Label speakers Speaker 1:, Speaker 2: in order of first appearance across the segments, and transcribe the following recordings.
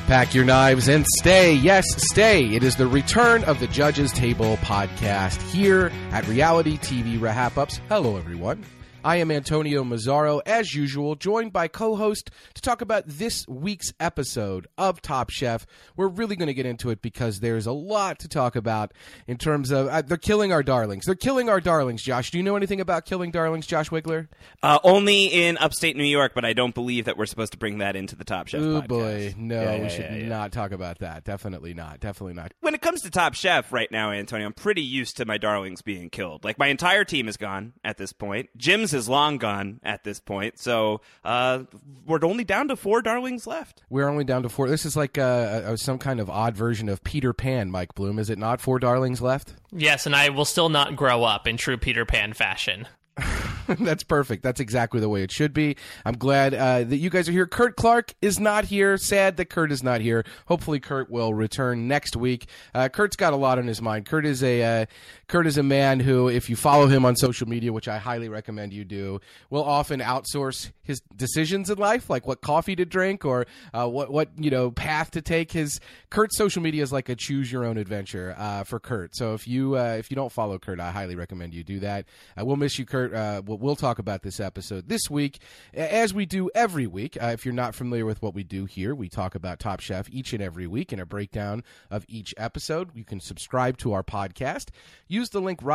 Speaker 1: Pack your knives and stay. Yes, stay. It is the return of the Judges Table podcast here at Reality TV Wrap-Ups. Hello, everyone. I am Antonio Mazzaro, as usual, joined by co-host to talk about this week's episode of Top Chef. We're really going to get into it because there's a lot to talk about in terms of they're killing our darlings. They're killing our darlings, Josh. Do you know anything about killing darlings, Josh Wigler?
Speaker 2: Only in upstate New York, but I don't believe that we're supposed to bring that into the Top Chef podcast.
Speaker 1: Oh, boy. No, we should not talk about that. Definitely not. Definitely not.
Speaker 2: When it comes to Top Chef right now, Antonio, I'm pretty used to my darlings being killed. Like, my entire team is gone at this point. Jim's is long gone at this point, so we're only down to 4 darlings left.
Speaker 1: We're only down to 4. This is like some kind of odd version of Peter Pan, Mike Bloom. Is it not 4 darlings left?
Speaker 3: Yes, and I will still not grow up in true Peter Pan fashion.
Speaker 1: That's perfect. That's exactly the way it should be. I'm glad that you guys are here. Kurt Clark is not here. Sad that Kurt is not here. Hopefully Kurt will return next week. Kurt's got a lot on his mind. Kurt is a man who, if you follow him on social media, which I highly recommend you do, will often outsource his decisions in life, like what coffee to drink or what path to take. Kurt's social media is like a choose your own adventure for Kurt. So if you don't follow Kurt, I highly recommend you do that. We'll miss you, Kurt. We'll talk about this episode this week, as we do every week. If you're not familiar with what we do here, we talk about Top Chef each and every week in a breakdown of each episode. You can subscribe to our podcast. Use the link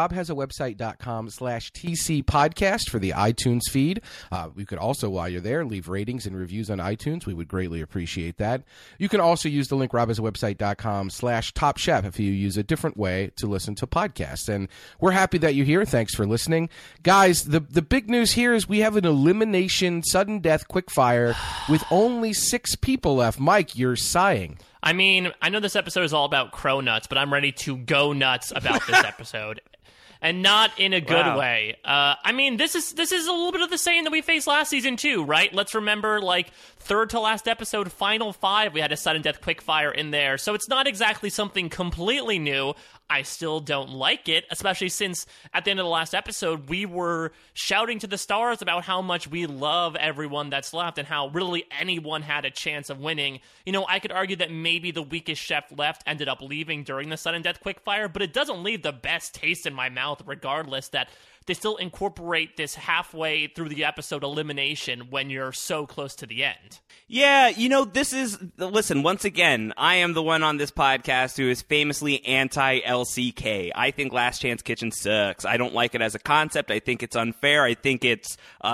Speaker 1: robhasawebsite.com/TC podcast for the iTunes feed. You could also, while you're there, leave ratings and reviews on iTunes. We would greatly appreciate that. You can also use the link robhasawebsite.com/Top Chef if you use a different way to listen to podcasts. And we're happy that you're here. Thanks for listening. Guys, the big news here is we have an elimination, sudden death, quick fire with only 6 people left. Mike, you're sighing.
Speaker 3: I mean, I know this episode is all about crow nuts, but I'm ready to go nuts about this episode. And not in a good way. I mean, this is a little bit of the same that we faced last season too, right? Let's remember, like, third to last episode, Final 5, we had a sudden death quickfire in there. So it's not exactly something completely new. I still don't like it, especially since at the end of the last episode, we were shouting to the stars about how much we love everyone that's left and how really anyone had a chance of winning. You know, I could argue that maybe the weakest chef left ended up leaving during the sudden death quickfire, but it doesn't leave the best taste in my mouth regardless that they still incorporate this halfway through the episode elimination when you're so close to the end.
Speaker 2: Yeah, listen, once again, I am the one on this podcast who is famously anti-LCK. I think Last Chance Kitchen sucks. I don't like it as a concept. I think it's unfair. I think it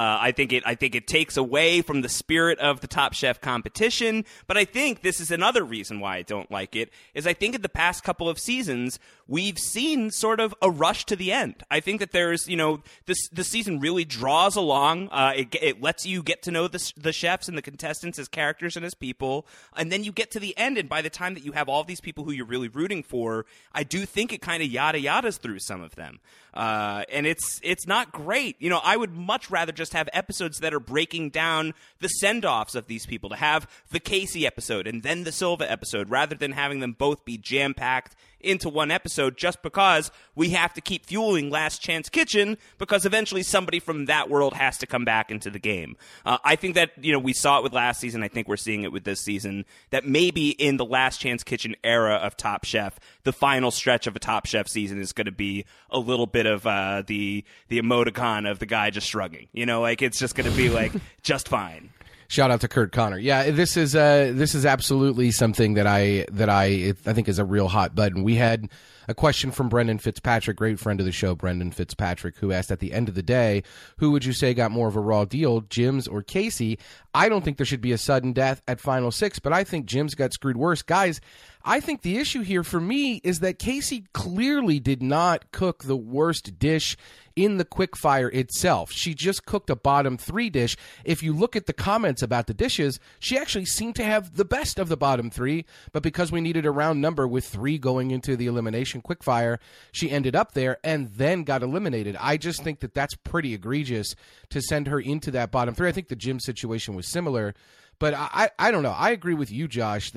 Speaker 2: takes away from the spirit of the Top Chef competition. But I think this is another reason why I don't like it, is I think in the past couple of seasons, we've seen sort of a rush to the end. I think that there's, the season really draws along. It lets you get to know the chefs and the contestants as characters and as people, and then you get to the end, and by the time that you have all these people who you're really rooting for, I do think it kind of yada-yadas through some of them. And it's not great. I would much rather just have episodes that are breaking down the send-offs of these people, to have the Casey episode and then the Silva episode, rather than having them both be jam-packed into one episode just because we have to keep fueling Last Chance Kitchen because eventually somebody from that world has to come back into the game. I think that, we saw it with last season. I think we're seeing it with this season, that maybe in the Last Chance Kitchen era of Top Chef, the final stretch of a Top Chef season is going to be a little bit of the emoticon of the guy just shrugging. It's just going to be like just fine.
Speaker 1: Shout out to Kurt Connor. Yeah, this is absolutely something that I think is a real hot button. We had a question from Brendan Fitzpatrick, great friend of the show, Brendan Fitzpatrick, who asked, at the end of the day, who would you say got more of a raw deal, Jim's or Casey? I don't think there should be a sudden death at Final 6, but I think Jim's got screwed worse. Guys, I think the issue here for me is that Casey clearly did not cook the worst dish in the quickfire itself. She just cooked a bottom 3 dish. If you look at the comments about the dishes, she actually seemed to have the best of the bottom 3, but because we needed a round number with 3 going into the elimination quickfire, she ended up there and then got eliminated. I just think that that's pretty egregious to send her into that bottom 3. I think the Jim situation was similar, but I don't know. I agree with you, Josh, that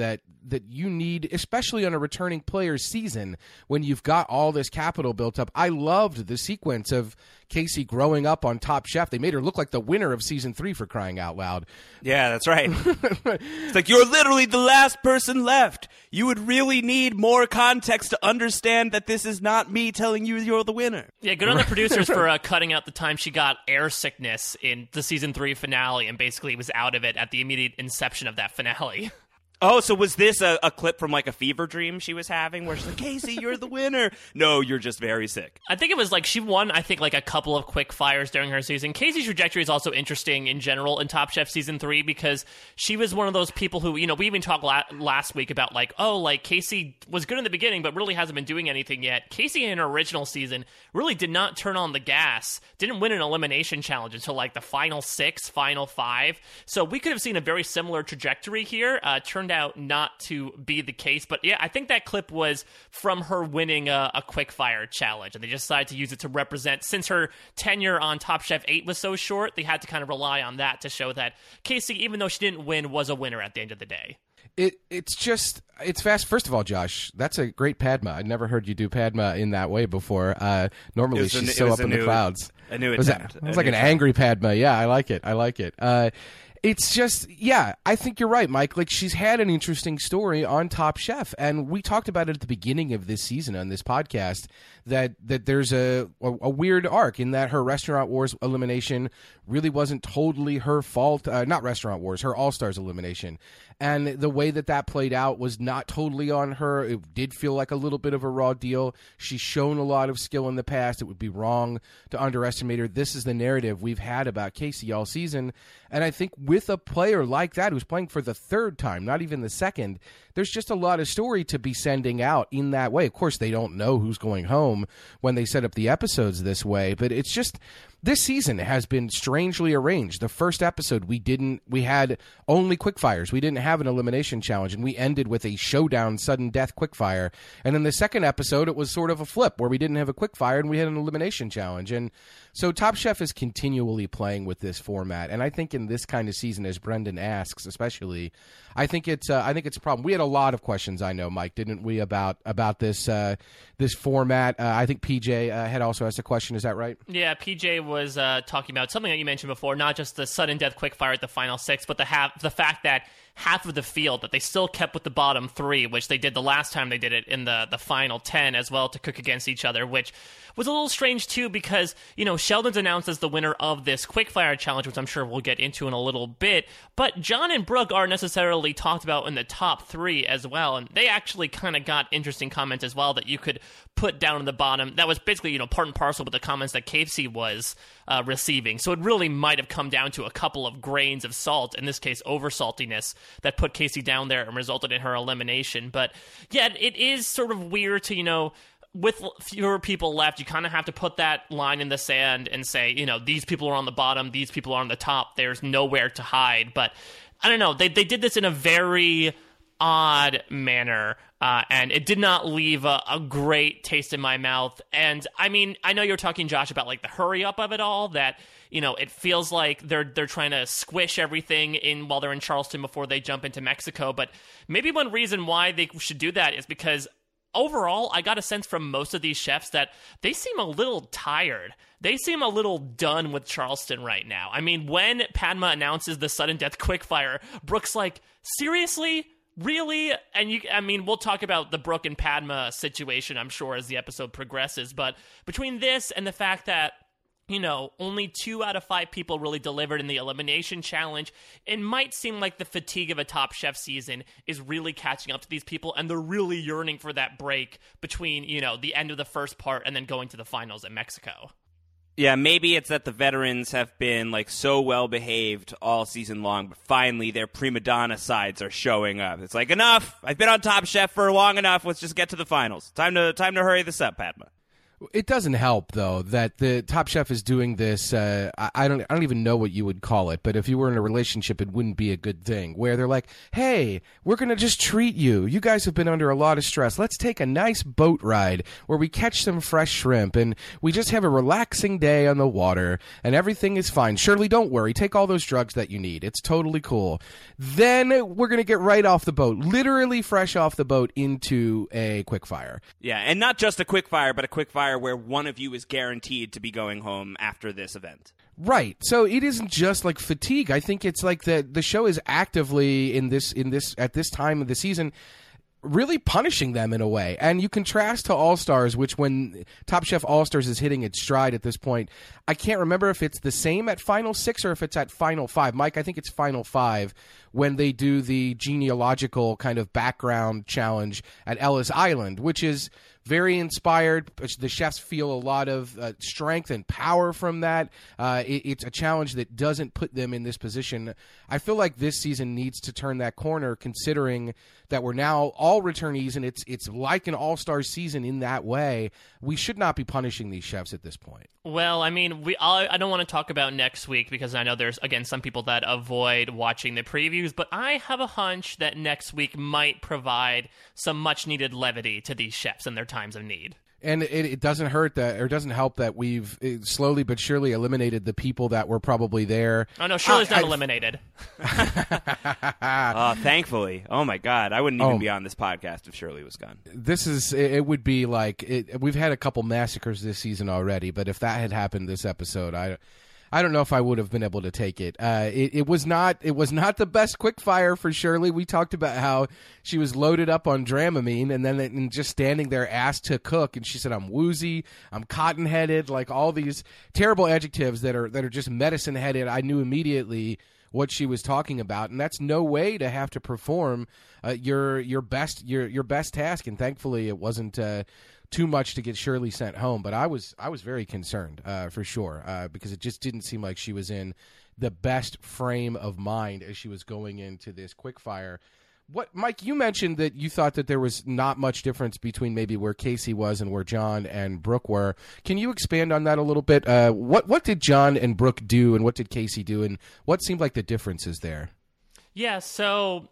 Speaker 1: that you need, especially on a returning player's season when you've got all this capital built up. I loved the sequence of Casey growing up on Top Chef. They made her look like the winner of season 3, for crying out loud.
Speaker 2: Yeah, that's right. It's like, you're literally the last person left. You would really need more context to understand that this is not me telling you you're the winner.
Speaker 3: Yeah, good on the producers for cutting out the time she got air sickness in the season 3 finale and basically was out of it at the immediate inception of that finale.
Speaker 2: Oh, so was this a clip from like a fever dream she was having where she's like, Casey, you're the winner? No, you're just very sick.
Speaker 3: I think it was like she won, like a couple of quick fires during her season. Casey's trajectory is also interesting in general in Top Chef season 3 because she was one of those people who, we even talked last week about Casey was good in the beginning but really hasn't been doing anything yet. Casey in her original season really did not turn on the gas, didn't win an elimination challenge until like the final 6, final 5. So we could have seen a very similar trajectory here. Turned out not to be the case, but yeah, I think that clip was from her winning a quick fire challenge, and they just decided to use it to represent, since her tenure on Top Chef 8 was so short, they had to kind of rely on that to show that Casey, even though she didn't win, was a winner at the end of the day.
Speaker 1: It's fast. First of all, Josh, that's a great Padma. I'd never heard you do Padma in that way before. Normally she's so up in the clouds.
Speaker 2: A new
Speaker 1: attempt. It was like an angry Padma. Yeah, I like it. It's just, yeah, I think you're right, Mike. Like, she's had an interesting story on Top Chef, and we talked about it at the beginning of this season on this podcast, that there's a weird arc in that her Restaurant Wars elimination really wasn't totally her fault. Not Restaurant Wars, her All-Stars elimination. And the way that played out was not totally on her. It did feel like a little bit of a raw deal. She's shown a lot of skill in the past. It would be wrong to underestimate her. This is the narrative we've had about Casey all season. And I think with a player like that who's playing for the 3rd time, not even the 2nd, there's just a lot of story to be sending out in that way. Of course, they don't know who's going home when they set up the episodes this way, but it's just, this season has been strangely arranged. The first episode, we had only quickfires. We didn't have an elimination challenge, and we ended with a showdown sudden death quickfire. And then the second episode, it was sort of a flip where we didn't have a quickfire and we had an elimination challenge. And so Top Chef is continually playing with this format, and I think in this kind of season, as Brendan asks, especially, I think it's a problem. We had a lot of questions, I know, Mike, didn't we, about this this format? I think PJ had also asked a question. Is that right?
Speaker 3: Yeah, PJ was talking about something that you mentioned before, not just the sudden death quickfire at the final 6, but the fact that half of the field, that they still kept with the bottom 3, which they did the last time they did it in the final 10 as well, to cook against each other, which was a little strange too, because Sheldon's announced as the winner of this quickfire challenge, which I'm sure we'll get into in a little bit, but John and Brooke aren't necessarily talked about in the top 3 as well, and they actually kind of got interesting comments as well that you could put down in the bottom. That was basically part and parcel with the comments that Casey was receiving, so it really might have come down to a couple of grains of salt, in this case over saltiness, that put Casey down there and resulted in her elimination. But yeah, it is sort of weird to, with fewer people left, you kind of have to put that line in the sand and say, these people are on the bottom, these people are on the top, there's nowhere to hide. But I don't know, they did this in a very odd manner, and it did not leave a great taste in my mouth. And I mean, I know you're talking, Josh, about like the hurry up of it all, that it feels like they're trying to squish everything in while they're in Charleston before they jump into Mexico. But maybe one reason why they should do that is because overall, I got a sense from most of these chefs that they seem a little tired. They seem a little done with Charleston right now. I mean, when Padma announces the sudden death quickfire, Brooke's like, seriously? Really? And we'll talk about the Brooke and Padma situation, I'm sure, as the episode progresses. But between this and the fact that only 2 out of 5 people really delivered in the elimination challenge, it might seem like the fatigue of a Top Chef season is really catching up to these people, and they're really yearning for that break between, the end of the first part and then going to the finals in Mexico.
Speaker 2: Yeah, maybe it's that the veterans have been like so well behaved all season long, but finally their prima donna sides are showing up. It's like, enough! I've been on Top Chef for long enough. Let's just get to the finals. Time to hurry this up, Padma.
Speaker 1: It doesn't help though that the Top Chef is doing this. I don't even know what you would call it, but if you were in a relationship, it wouldn't be a good thing. Where they're like, "Hey, we're gonna just treat you. You guys have been under a lot of stress. Let's take a nice boat ride where we catch some fresh shrimp and we just have a relaxing day on the water and everything is fine. Shirley, don't worry. Take all those drugs that you need. It's totally cool. Then we're gonna get right off the boat, literally fresh off the boat into a quick fire.
Speaker 2: Yeah, and not just a quick fire, but a quick fire where one of you is guaranteed to be going home after this event.
Speaker 1: Right. So it isn't just like fatigue. I think it's like the show is actively in this at this time of the season really punishing them in a way. And you contrast to All Stars, which when Top Chef All Stars is hitting its stride at this point, I can't remember if it's the same at Final 6 or if it's at Final 5. Mike, I think it's Final 5 when they do the genealogical kind of background challenge at Ellis Island, which is very inspired. The chefs feel a lot of strength and power from that. It's a challenge that doesn't put them in this position. I feel like this season needs to turn that corner, considering that we're now all returnees, and it's like an all-star season in that way. We should not be punishing these chefs at this point.
Speaker 3: Well, I mean, I don't want to talk about next week because I know there's, again, some people that avoid watching the previews, but I have a hunch that next week might provide some much-needed levity to these chefs in their times of need.
Speaker 1: And it doesn't hurt that, or doesn't help that we've slowly but surely eliminated the people that were probably there.
Speaker 3: Oh, no, Shirley's not eliminated.
Speaker 2: Thankfully. Oh, my God. I wouldn't even be on this podcast if Shirley was gone.
Speaker 1: It would be like, we've had a couple massacres this season already, but if that had happened this episode, I don't know if I would have been able to take it. It was not the best quickfire for Shirley. We talked about how she was loaded up on Dramamine and just standing there asked to cook, and she said, "I'm woozy, I'm cotton-headed," like all these terrible adjectives that are just medicine-headed. I knew immediately what she was talking about, and that's no way to have to perform your best task. And thankfully, it wasn't too much to get Shirley sent home, but I was very concerned for sure because it just didn't seem like she was in the best frame of mind as she was going into this quickfire. What, Mike, you mentioned that you thought that there was not much difference between maybe where Casey was and where John and Brooke were. Can you expand on that a little bit? What did John and Brooke do, and what did Casey do, and what seemed like the differences there?
Speaker 3: Yeah, so,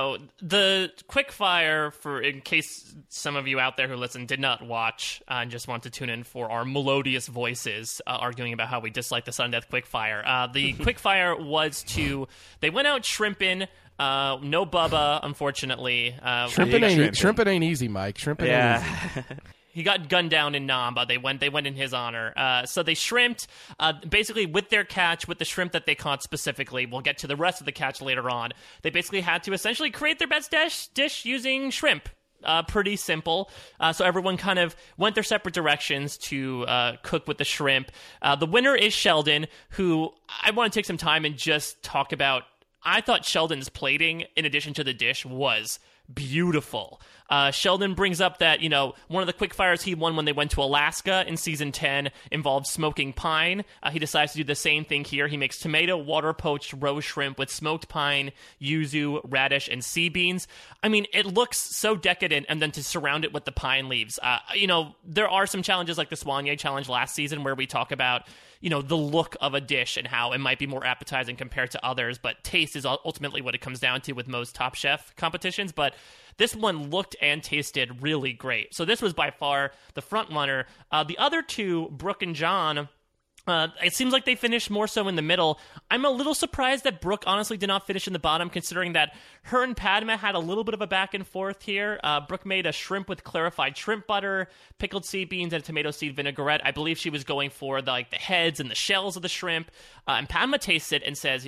Speaker 3: the quickfire, in case some of you out there who listen did not watch and just want to tune in for our melodious voices arguing about how we dislike the sudden death quickfire. The quickfire was they went out shrimping. No Bubba, unfortunately.
Speaker 1: Shrimping ain't easy, Mike. Shrimping ain't easy.
Speaker 3: He got gunned down in Namba. They went in his honor. So they shrimped, basically with their catch, with the shrimp that they caught specifically. We'll get to the rest of the catch later on. They basically had to essentially create their best dish using shrimp. Pretty simple. So everyone kind of went their separate directions to cook with the shrimp. The winner is Sheldon, who I want to take some time and just talk about. I thought Sheldon's plating, in addition to the dish, was beautiful. Sheldon brings up that, one of the quickfires he won when they went to Alaska in season 10 involved smoking pine. He decides to do the same thing here. He makes tomato water poached roe shrimp with smoked pine, yuzu, radish, and sea beans. I mean, it looks so decadent, and then to surround it with the pine leaves. There are some challenges like the Soigné challenge last season where we talk about the look of a dish and how it might be more appetizing compared to others, but taste is ultimately what it comes down to with most Top Chef competitions. But this one looked and tasted really great. So this was by far the front runner. The other two, Brooke and John, it seems like they finished more so in the middle. I'm a little surprised that Brooke honestly did not finish in the bottom, considering that her and Padma had a little bit of a back and forth here. Brooke made a shrimp with clarified shrimp butter, pickled sea beans, and a tomato seed vinaigrette. I believe she was going for the heads and the shells of the shrimp. And Padma tastes it and says,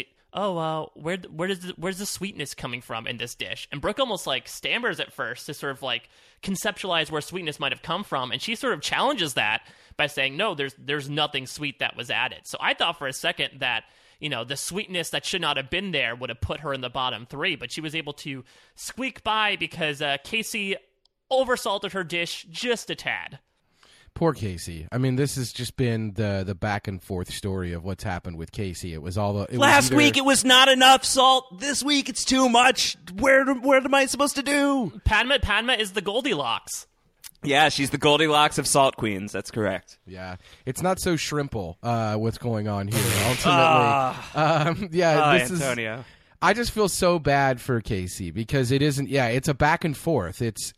Speaker 3: where's the sweetness coming from in this dish? And Brooke almost stammers at first to sort of conceptualize where sweetness might have come from, and she sort of challenges that by saying, no, there's nothing sweet that was added. So I thought for a second that, the sweetness that should not have been there would have put her in the bottom three, but she was able to squeak by because Casey oversalted her dish just a tad.
Speaker 1: Poor Casey. I mean, this has just been the back and forth story of what's happened with Casey. It was all
Speaker 2: last week it was not enough salt. This week it's too much. Where am I supposed to do?
Speaker 3: Padma is the Goldilocks.
Speaker 2: Yeah, she's the Goldilocks of Salt Queens. That's correct.
Speaker 1: Yeah, it's not so shrimple what's going on here. Ultimately, this
Speaker 2: Antonio.
Speaker 1: is. I just feel so bad for Casey because it isn't. Yeah, it's a back and forth. It's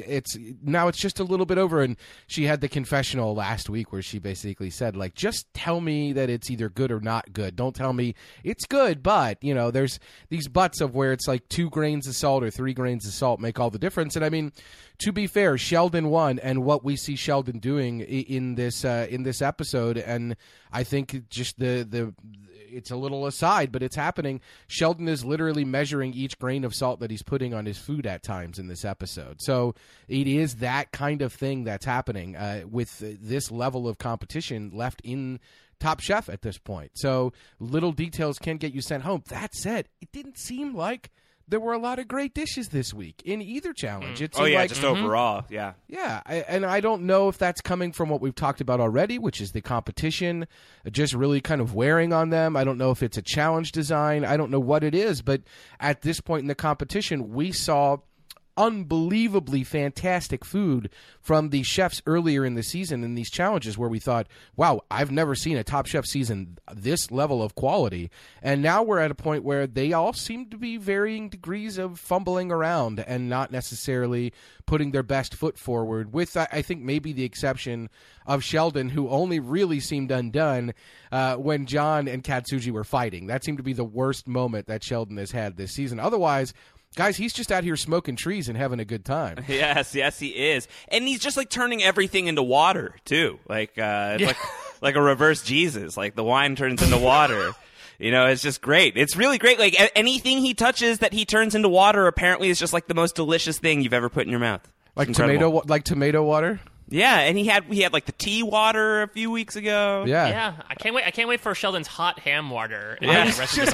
Speaker 1: now it's just a little bit over. And she had the confessional last week where she basically said, like, just tell me that it's either good or not good. Don't tell me it's good, but there's these buts of where it's like 2 grains of salt or 3 grains of salt make all the difference. And I mean, to be fair, Sheldon won, and what we see Sheldon doing in this episode, and I think just it's a little aside, but it's happening. Sheldon is literally measuring each grain of salt that he's putting on his food at times in this episode. So it is that kind of thing that's happening with this level of competition left in Top Chef at this point. So little details can get you sent home. That said, it didn't seem like there were a lot of great dishes this week in either challenge. It seemed like,
Speaker 2: just overall, yeah.
Speaker 1: Yeah, and I don't know if that's coming from what we've talked about already, which is the competition just really kind of wearing on them. I don't know if it's a challenge design. I don't know what it is, but at this point in the competition, we saw unbelievably fantastic food from the chefs earlier in the season in these challenges where we thought, wow, I've never seen a Top Chef season this level of quality. And now we're at a point where they all seem to be varying degrees of fumbling around and not necessarily putting their best foot forward, with, I think, maybe the exception of Sheldon, who only really seemed undone when John and Katsuji were fighting. That seemed to be the worst moment that Sheldon has had this season. Otherwise, guys, he's just out here smoking trees and having a good time.
Speaker 2: Yes, he is. And he's just like turning everything into water, too. Like it's like a reverse Jesus. Like the wine turns into water. It's just great. It's really great. Like anything he touches that he turns into water apparently is just like the most delicious thing you've ever put in your mouth.
Speaker 1: Like tomato water?
Speaker 2: Yeah, and he had like the tea water a few weeks ago.
Speaker 3: Yeah. I can't wait for Sheldon's hot ham water.
Speaker 1: That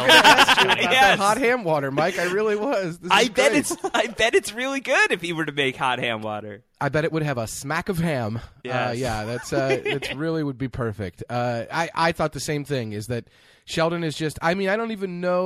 Speaker 1: hot ham water, Mike. I really was.
Speaker 2: I bet it's really good if he were to make hot ham water.
Speaker 1: I bet it would have a smack of ham.
Speaker 2: Yes.
Speaker 1: It's really would be perfect. I thought the same thing. Is that Sheldon is just? I mean, I don't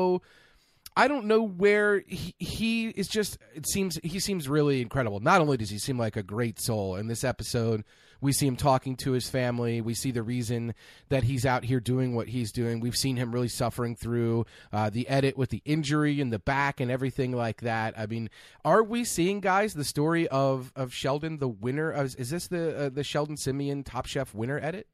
Speaker 1: know where he is. Just he seems really incredible. Not only does he seem like a great soul in this episode, we see him talking to his family. We see the reason that he's out here doing what he's doing. We've seen him really suffering through the edit with the injury in the back and everything like that. I mean, are we seeing, guys, the story of Sheldon, the winner? Is this the Sheldon Simeon Top Chef winner edit?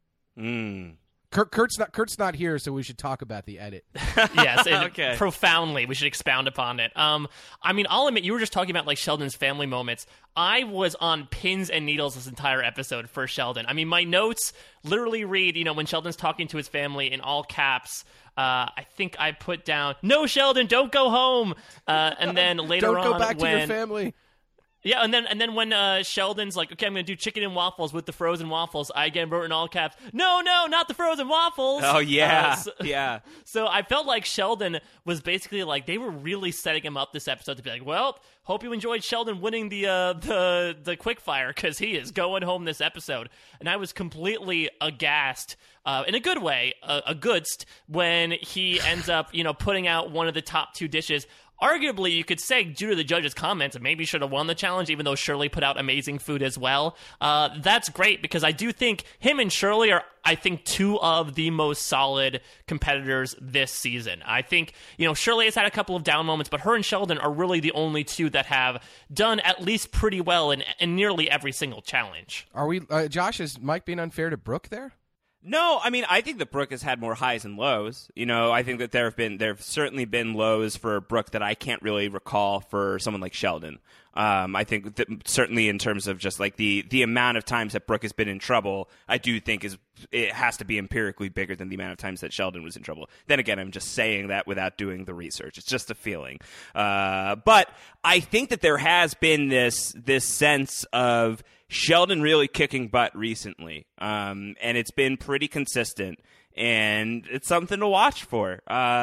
Speaker 1: Kurt's not here, so we should talk about the edit.
Speaker 3: Yes,
Speaker 2: okay.
Speaker 3: Profoundly. We should expound upon it. I mean, I'll admit, you were just talking about like Sheldon's family moments. I was on pins and needles this entire episode for Sheldon. I mean, my notes literally read, when Sheldon's talking to his family in all caps, I think I put down, "No, Sheldon, don't go home." And then later on,
Speaker 1: don't go back to your family.
Speaker 3: Yeah, and then when Sheldon's like, okay, I'm going to do chicken and waffles with the frozen waffles, I again wrote in all caps, no, not the frozen waffles.
Speaker 2: Oh, yeah, yeah.
Speaker 3: So I felt like Sheldon was basically like, they were really setting him up this episode to be like, well, hope you enjoyed Sheldon winning the quickfire, because he is going home this episode. And I was completely aghast, in a good way, a goodst, when he ends up, putting out one of the top 2 dishes. Arguably, you could say, due to the judges' comments, maybe should have won the challenge, even though Shirley put out amazing food as well. That's great, because I do think him and Shirley are, 2 of the most solid competitors this season. I think, Shirley has had a couple of down moments, but her and Sheldon are really the only 2 that have done at least pretty well in nearly every single challenge.
Speaker 1: Are we, Josh, is Mike being unfair to Brooke there?
Speaker 2: No, I mean, I think that Brooke has had more highs and lows. I think that there have certainly been lows for Brooke that I can't really recall for someone like Sheldon. I think that certainly in terms of just like the amount of times that Brooke has been in trouble, I do think it has to be empirically bigger than the amount of times that Sheldon was in trouble. Then again, I'm just saying that without doing the research. It's just a feeling. But I think that there has been this sense of Sheldon really kicking butt recently, and it's been pretty consistent. and it's something to watch for.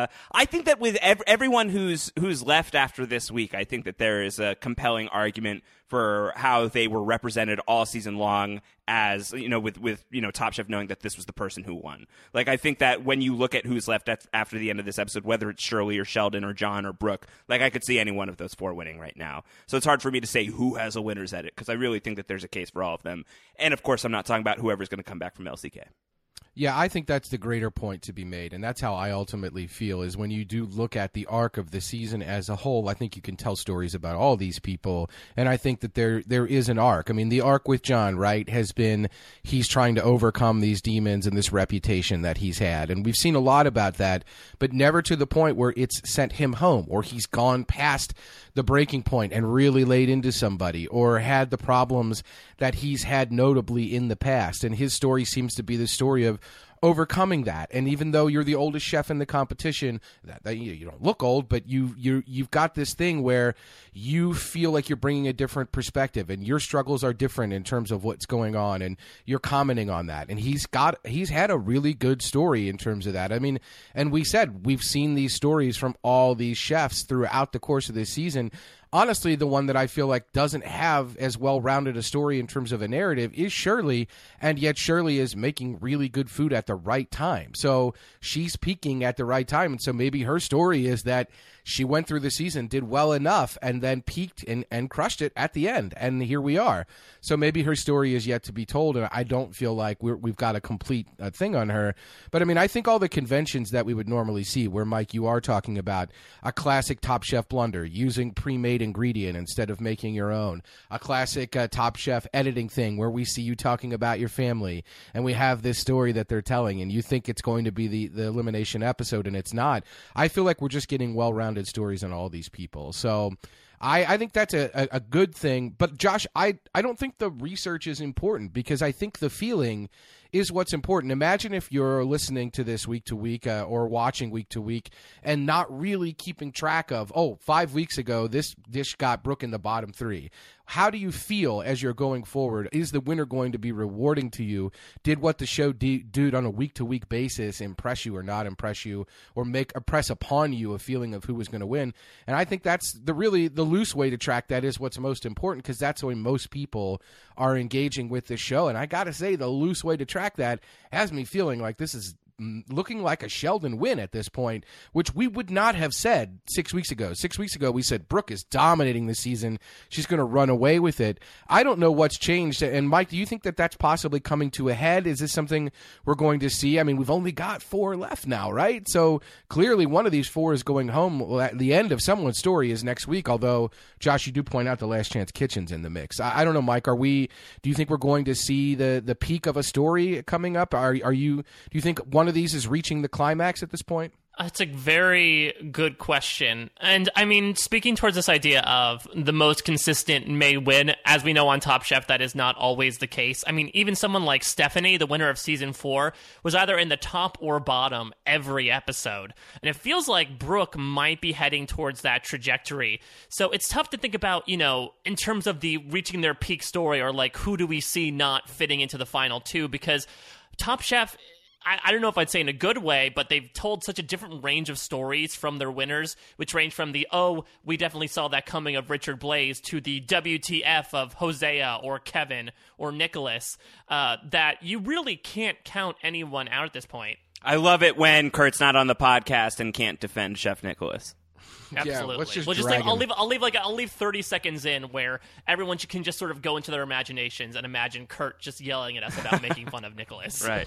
Speaker 2: I think that with everyone who's left after this week, I think that there is a compelling argument for how they were represented all season long, as with Top Chef knowing that this was the person who won. Like, I think that when you look at who's left after the end of this episode, whether it's Shirley or Sheldon or John or Brooke, like, I could see any one of those four winning right now. So it's hard for me to say who has a winner's edit, because I really think that there's a case for all of them. And of course, I'm not talking about whoever's going to come back from LCK.
Speaker 1: Yeah, I think that's the greater point to be made, and that's how I ultimately feel, is when you do look at the arc of the season as a whole, I think you can tell stories about all these people, and I think that there is an arc. I mean, the arc with John, right, has been he's trying to overcome these demons and this reputation that he's had, and we've seen a lot about that, but never to the point where it's sent him home, or he's gone past the breaking point and really laid into somebody, or had the problems that he's had notably in the past. And his story seems to be the story of overcoming that. And even though you're the oldest chef in the competition, that you don't look old, but you've got this thing where you feel like you're bringing a different perspective, and your struggles are different in terms of what's going on, and you're commenting on that. And he's had a really good story in terms of that. I mean, and we've seen these stories from all these chefs throughout the course of this season. Honestly, the one that I feel like doesn't have as well-rounded a story in terms of a narrative is Shirley, and yet Shirley is making really good food at the right time. So she's peaking at the right time, and so maybe her story is that she went through the season, did well enough, and then peaked and crushed it at the end, and here we are. So maybe her story is yet to be told, and I don't feel like we've got a complete thing on her. But, I mean, I think all the conventions that we would normally see, where, Mike, you are talking about a classic Top Chef blunder, using pre-made ingredient instead of making your own, a classic Top Chef editing thing where we see you talking about your family, and we have this story that they're telling, and you think it's going to be the elimination episode, and it's not. I feel like we're just getting well-rounded stories on all these people. So I think that's a good thing. But Josh, I don't think the research is important, because I think the feeling is what's important. Imagine if you're listening to this week to week or watching week to week and not really keeping track of, 5 weeks ago, this dish got Brooke in the bottom 3. How do you feel as you're going forward? Is the winner going to be rewarding to you? Did what the show did on a week-to-week basis impress you or not impress you, or press upon you a feeling of who was going to win? And I think that's the loose way to track that is what's most important, because that's the way most people are engaging with the show. And I got to say, the loose way to track that has me feeling like this is looking like a Sheldon win at this point, which we would not have said 6 weeks ago. 6 weeks ago, we said Brooke is dominating the season. She's going to run away with it. I don't know what's changed. And Mike, do you think that that's possibly coming to a head? Is this something we're going to see? I mean, we've only got 4 left now, right? So clearly one of these 4 is going home. Well, at the end of someone's story is next week, although, Josh, you do point out the Last Chance Kitchen's in the mix. I don't know, Mike, do you think we're going to see the peak of a story coming up? Do you think one of these is reaching the climax at this point?
Speaker 3: That's a very good question. And I mean, speaking towards this idea of the most consistent may win, as we know on Top Chef, that is not always the case. I mean, even someone like Stephanie, the winner of season 4, was either in the top or bottom every episode. And it feels like Brooke might be heading towards that trajectory. So it's tough to think about, in terms of the reaching their peak story, or like who do we see not fitting into the final 2, because Top Chef, I don't know if I'd say in a good way, but they've told such a different range of stories from their winners, which range from the, we definitely saw that coming of Richard Blais, to the WTF of Hosea or Kevin or Nicholas, that you really can't count anyone out at this point.
Speaker 2: I love it when Kurt's not on the podcast and can't defend Chef Nicholas.
Speaker 3: Absolutely.
Speaker 1: Yeah,
Speaker 3: I'll leave 30 seconds in where everyone can just sort of go into their imaginations and imagine Kurt just yelling at us about making fun of Nicholas.
Speaker 2: Right.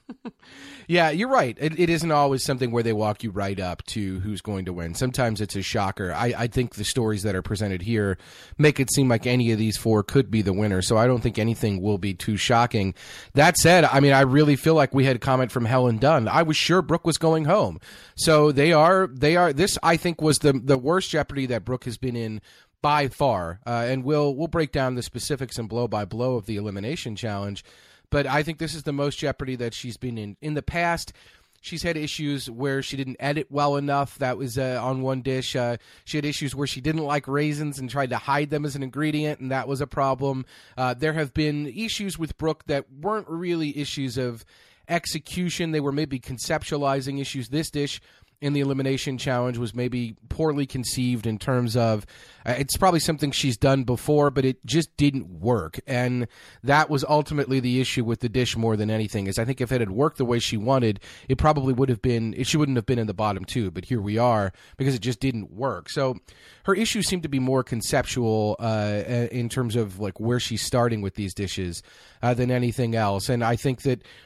Speaker 1: Yeah, you're right. It isn't always something where they walk you right up to who's going to win. Sometimes it's a shocker. I think the stories that are presented here make it seem like any of these 4 could be the winner, so I don't think anything will be too shocking. That said, I mean, I really feel like we had a comment from Helen Dunn. I was sure Brooke was going home. So they are. This, I think, was the worst Jeopardy that Brooke has been in by far. And we'll break down the specifics and blow by blow of the Elimination Challenge. But I think this is the most Jeopardy that she's been in. In the past, she's had issues where she didn't edit well enough. That was on one dish. She had issues where she didn't like raisins and tried to hide them as an ingredient, and that was a problem. There have been issues with Brooke that weren't really issues of execution. They were maybe conceptualizing issues. This dish in the Elimination Challenge was maybe poorly conceived in terms of it's probably something she's done before, but it just didn't work. And that was ultimately the issue with the dish more than anything, is I think if it had worked the way she wanted, it probably would have been, she wouldn't have been in the bottom two. But here we are because it just didn't work. So her issues seem to be more conceptual in terms of like where she's starting with these dishes than anything else. And I think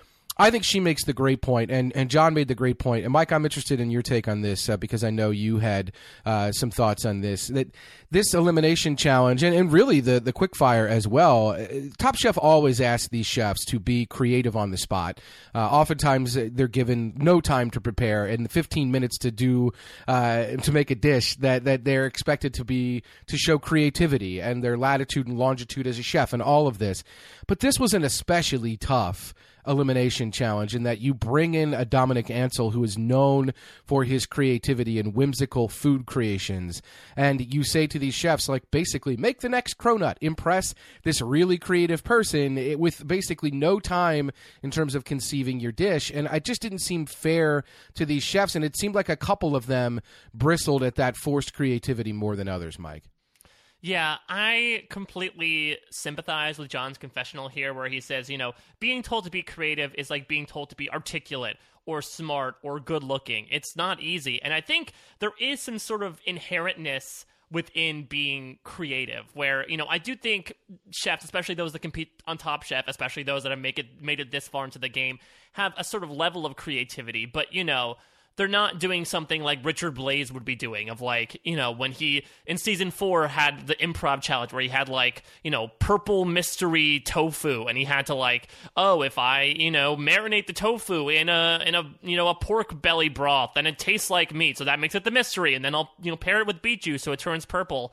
Speaker 1: she makes the great point, and John made the great point. And Mike, I'm interested in your take on this because I know you had some thoughts on this. That this Elimination Challenge, and really the quickfire as well, Top Chef always asks these chefs to be creative on the spot. Oftentimes they're given no time to prepare and 15 minutes to make a dish that they're expected to show creativity and their latitude and longitude as a chef and all of this. But this was an especially tough Elimination Challenge in that you bring in a Dominic Ansel who is known for his creativity and whimsical food creations, and you say to these chefs, like, basically make the next Cronut, impress this really creative person with basically no time in terms of conceiving your dish. And it just didn't seem fair to these chefs, and it seemed like a couple of them bristled at that forced creativity more than others. Mike?
Speaker 3: Yeah, I completely sympathize with John's confessional here where he says, being told to be creative is like being told to be articulate or smart or good looking. It's not easy. And I think there is some sort of inherentness within being creative where, I do think chefs, especially those that compete on Top Chef, especially those that have made it this far into the game, have a sort of level of creativity. But, they're not doing something like Richard Blaze would be doing of like, when he in season 4 had the improv challenge where he had like, purple mystery tofu and he had to like, if I, marinate the tofu in a pork belly broth, then it tastes like meat. So that makes it the mystery. And then I'll, pair it with beet juice so it turns purple.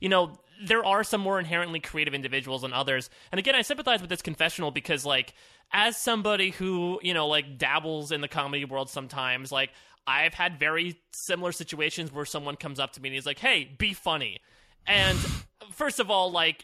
Speaker 3: There are some more inherently creative individuals than others. And again, I sympathize with this confessional because like, as somebody who, like dabbles in the comedy world sometimes, like I've had very similar situations where someone comes up to me and he's like, hey, be funny. And first of all, like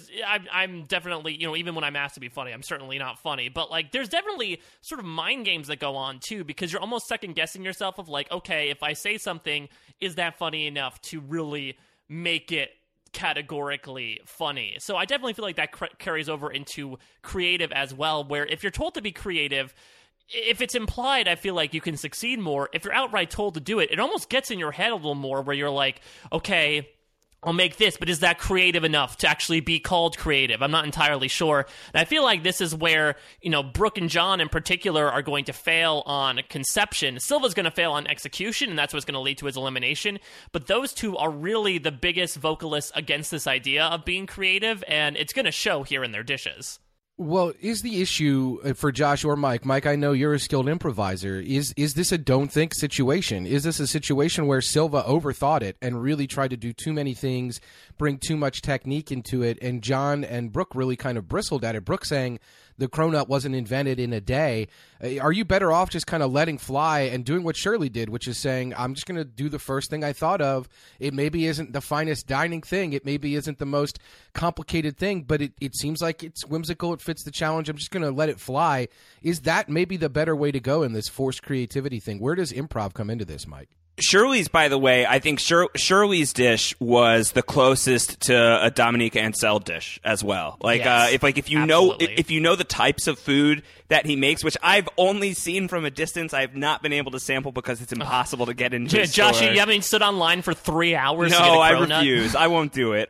Speaker 3: I'm definitely, even when I'm asked to be funny, I'm certainly not funny, but like there's definitely sort of mind games that go on too, because you're almost second guessing yourself of like, okay, if I say something, is that funny enough to really make it categorically funny? So I definitely feel like that carries over into creative as well, where if you're told to be creative, if it's implied, I feel like you can succeed more. If you're outright told to do it, it almost gets in your head a little more where you're like, okay, I'll make this, but is that creative enough to actually be called creative? I'm not entirely sure. And I feel like this is where, Brooke and John in particular are going to fail on conception. Silva's going to fail on execution, and that's what's going to lead to his elimination. But those two are really the biggest vocalists against this idea of being creative, and it's going to show here in their dishes.
Speaker 1: Well, is the issue for Josh or Mike? Mike, I know you're a skilled improviser. Is this a don't think situation? Is this a situation where Silva overthought it and really tried to do too many things, bring too much technique into it, and John and Brooke really kind of bristled at it? Brooke saying the Cronut wasn't invented in a day. Are you better off just kind of letting fly and doing what Shirley did, which is saying, I'm just going to do the first thing I thought of. It maybe isn't the finest dining thing. It maybe isn't the most complicated thing, but it seems like it's whimsical. It fits the challenge. I'm just going to let it fly. Is that maybe the better way to go in this forced creativity thing? Where does improv come into this, Mike?
Speaker 2: Shirley's, by the way, I think Shirley's dish was the closest to a Dominique Ansel dish as well. Like,
Speaker 3: yes,
Speaker 2: if you know the types of food that he makes, which I've only seen from a distance, I've not been able to sample because it's impossible to get into.
Speaker 3: Josh, you haven't stood online for 3 hours.
Speaker 2: No,
Speaker 3: to get a
Speaker 2: I
Speaker 3: Cronut?
Speaker 2: refuse. I won't do it.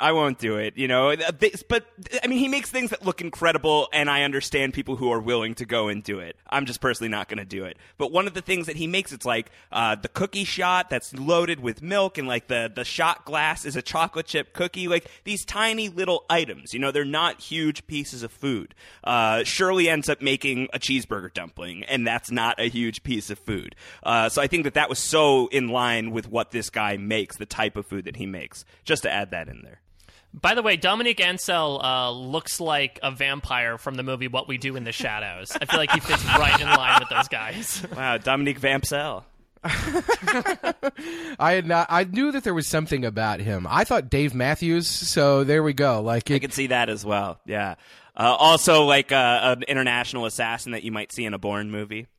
Speaker 2: But I mean, he makes things that look incredible, and I understand people who are willing to go and do it. I'm just personally not going to do it. But one of the things that he makes, it's like the cookie shot that's loaded with milk, and like the shot glass is a chocolate chip cookie. Like these tiny little items, they're not huge pieces of food. Shirley ends up making a cheeseburger dumpling, and that's not a huge piece of food. So I think that was so in line with what this guy makes, the type of food that he makes. Just to add that in there.
Speaker 3: By the way, Dominique Ansel looks like a vampire from the movie What We Do in the Shadows. I feel like he fits right in line with those guys.
Speaker 2: Wow, Dominique Vampsel.
Speaker 1: I knew that there was something about him. I thought Dave Matthews, so there we go. Like
Speaker 2: I could see that as well. Yeah. Also, like an international assassin that you might see in a Bourne movie.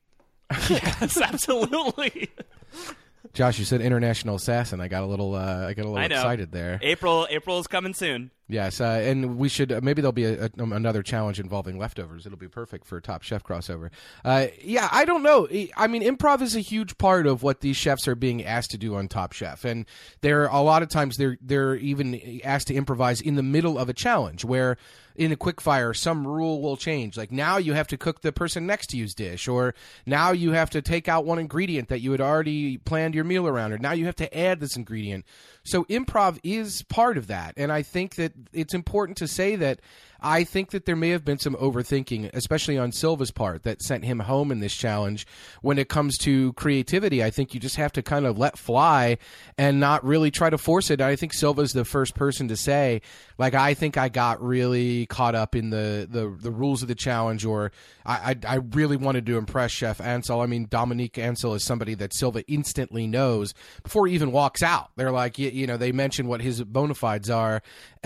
Speaker 3: Yes, absolutely.
Speaker 1: Josh, you said international assassin. I got a little excited there.
Speaker 2: April is coming soon.
Speaker 1: Yes, and we should maybe there'll be another challenge involving leftovers. It'll be perfect for a Top Chef crossover. Yeah, I don't know. I mean, improv is a huge part of what these chefs are being asked to do on Top Chef, and there a lot of times they're even asked to improvise in the middle of a challenge where. In a quick fire, some rule will change. Like now you have to cook the person next to you's dish, or now you have to take out one ingredient that you had already planned your meal around, or now you have to add this ingredient. So improv is part of that. And I think that it's important to say that I think that there may have been some overthinking, especially on Silva's part, that sent him home in this challenge. When it comes to creativity, I think you just have to kind of let fly and not really try to force it. I think Silva's the first person to say, like, I think I got really caught up in the rules of the challenge, or I really wanted to impress Chef Ansel. I mean, Dominique Ansel is somebody that Silva instantly knows before he even walks out. They're like, they mention what his bona fides are,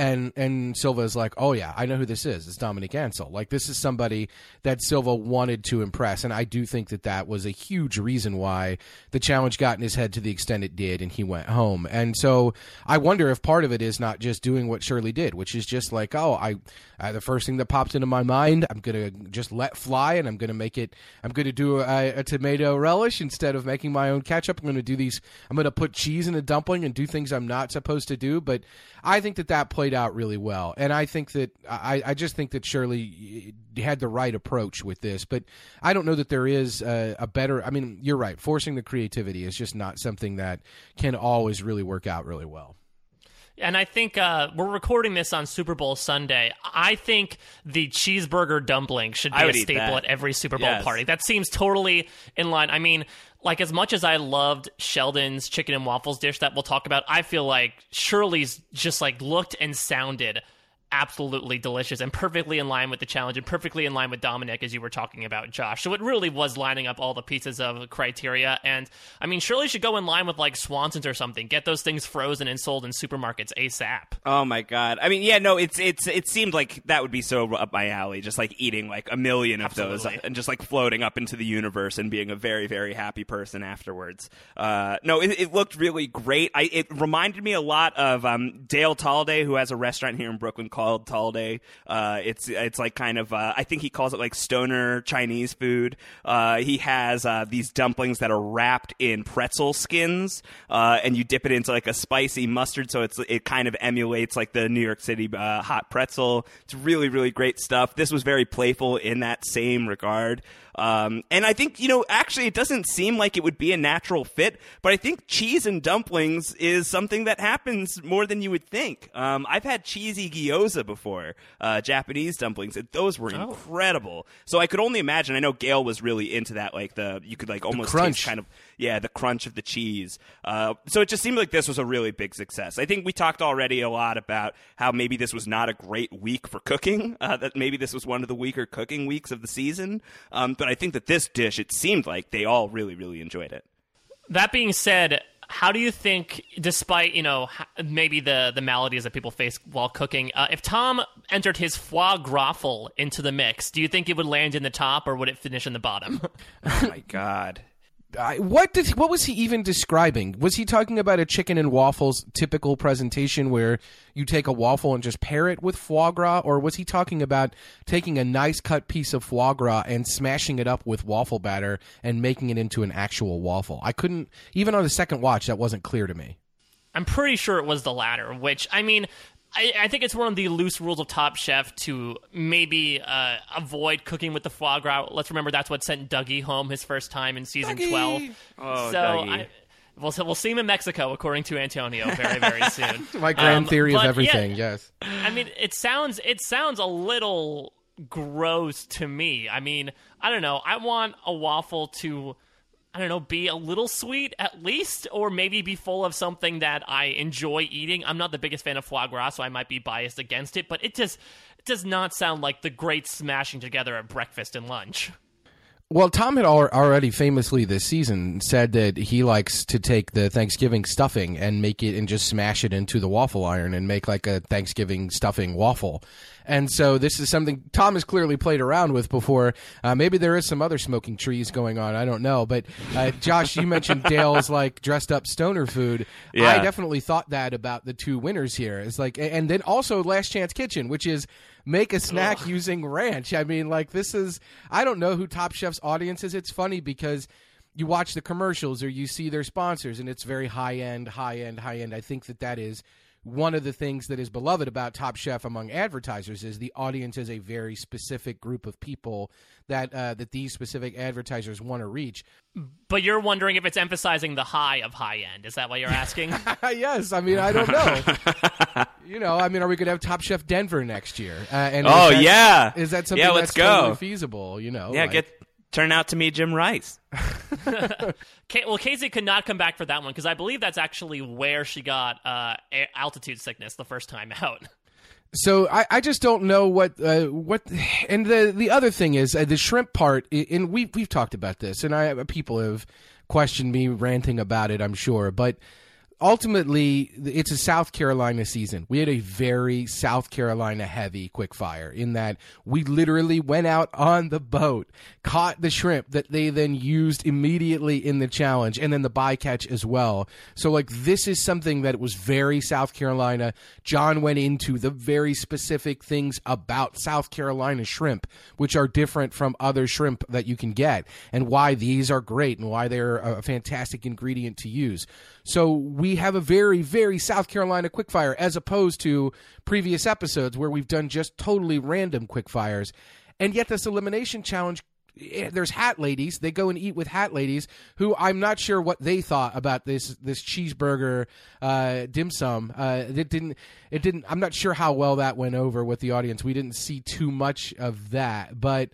Speaker 1: and Silva is like, oh yeah, I know who this is. It's Dominique Ansel. Like, this is somebody that Silva wanted to impress, and I do think that was a huge reason why the challenge got in his head to the extent it did, and he went home. And so I wonder if part of it is not just doing what Shirley did, which is just like, the first thing that popped into my mind, I'm going to just let fly, and I'm going to do a tomato relish instead of making my own ketchup. I'm going to put cheese in a dumpling and do things I'm not supposed to do. But I think that played out really well. And I think that I just think that Shirley had the right approach with this. But I don't know that there is a better, I mean, you're right. Forcing the creativity is just not something that can always really work out really well.
Speaker 3: And I think we're recording this on Super Bowl Sunday. I think the cheeseburger dumpling should be a staple at every Super Bowl party. That seems totally in line. I mean, like, as much as I loved Sheldon's chicken and waffles dish that we'll talk about, I feel like Shirley's just like looked and sounded absolutely delicious and perfectly in line with the challenge and perfectly in line with Dominic, as you were talking about, Josh. So it really was lining up all the pieces of criteria. And I mean, Shirley should go in line with like Swanson's or something. Get those things frozen and sold in supermarkets ASAP.
Speaker 2: Oh my God. I mean, yeah, no, it seemed like that would be so up my alley, just like eating like a million of those and just like floating up into the universe and being a very, very happy person afterwards. No, it looked really great. It reminded me a lot of Dale Talday, who has a restaurant here in Brooklyn called Talday. It's like kind of I think he calls it like stoner Chinese food. He has these dumplings that are wrapped in pretzel skins, and you dip it into like a spicy mustard, so it kind of emulates like the New York City hot pretzel. It's really, really great stuff. This was very playful in that same regard. And I think, actually it doesn't seem like it would be a natural fit, but I think cheese and dumplings is something that happens more than you would think. I've had cheesy gyoza before, Japanese dumplings, and those were incredible. So I could only imagine, I know Gail was really into that, like you could like almost taste kind of, the crunch of the cheese. So it just seemed like this was a really big success. I think we talked already a lot about how maybe this was not a great week for cooking, that maybe this was one of the weaker cooking weeks of the season. But I think that this dish, it seemed like they all really, really enjoyed it.
Speaker 3: That being said, how do you think, despite, maybe the maladies that people face while cooking, if Tom entered his foie gras into the mix, do you think it would land in the top or would it finish in the bottom?
Speaker 2: Oh, my God.
Speaker 1: What was he even describing? Was he talking about a chicken and waffles typical presentation where you take a waffle and just pair it with foie gras? Or was he talking about taking a nice cut piece of foie gras and smashing it up with waffle batter and making it into an actual waffle? I couldn't, even on the second watch, that wasn't clear to me.
Speaker 3: I'm pretty sure it was the latter, which, I mean, I think it's one of the loose rules of Top Chef to maybe avoid cooking with the foie gras. Let's remember that's what sent Dougie home his first time in season 12.
Speaker 2: Oh,
Speaker 3: so
Speaker 2: Dougie.
Speaker 3: We'll see him in Mexico, according to Antonio, very, very soon.
Speaker 1: My grand theory of everything, yes.
Speaker 3: I mean, it sounds a little gross to me. I mean, I don't know. I want a waffle to, I don't know, be a little sweet at least, or maybe be full of something that I enjoy eating. I'm not the biggest fan of foie gras, so I might be biased against it, but it does not sound like the great smashing together at breakfast and lunch.
Speaker 1: Well, Tom had already famously this season said that he likes to take the Thanksgiving stuffing and make it and just smash it into the waffle iron and make like a Thanksgiving stuffing waffle. And so this is something Tom has clearly played around with before. Maybe there is some other smoking trees going on. I don't know. But Josh, you mentioned Dale's like dressed up stoner food.
Speaker 2: Yeah.
Speaker 1: I definitely thought that about the two winners here. It's like, and then also Last Chance Kitchen, which is make a snack using ranch. I mean, like this is, I don't know who Top Chef's audience is. It's funny because you watch the commercials or you see their sponsors and it's very high end. I think that is one of the things that is beloved about Top Chef among advertisers is the audience is a very specific group of people that these specific advertisers want to reach.
Speaker 3: But you're wondering if it's emphasizing the high of high end. Is that what you're asking?
Speaker 1: Yes. I mean, I don't know. You know, I mean, are we going to have Top Chef Denver next year? And is that something
Speaker 2: let's
Speaker 1: that's
Speaker 2: go.
Speaker 1: totally feasible? You know,
Speaker 2: yeah,
Speaker 1: like,
Speaker 2: turn out to me Jim Rice.
Speaker 3: Well, Casey could not come back for that one because I believe that's actually where she got altitude sickness the first time out.
Speaker 1: So I just don't know what and the other thing is the shrimp part, and we've talked about this, and people have questioned me ranting about it, I'm sure, but ultimately, it's a South Carolina season. We had a very South Carolina heavy quickfire in that we literally went out on the boat, caught the shrimp that they then used immediately in the challenge, and then the bycatch as well. So, like, this is something that was very South Carolina. John went into the very specific things about South Carolina shrimp, which are different from other shrimp that you can get, and why these are great and why they're a fantastic ingredient to use. So we have a very, very South Carolina quickfire as opposed to previous episodes where we've done just totally random quickfires. And yet this elimination challenge, there's hat ladies. They go and eat with hat ladies who I'm not sure what they thought about this cheeseburger dim sum. It didn't. I'm not sure how well that went over with the audience. We didn't see too much of that, but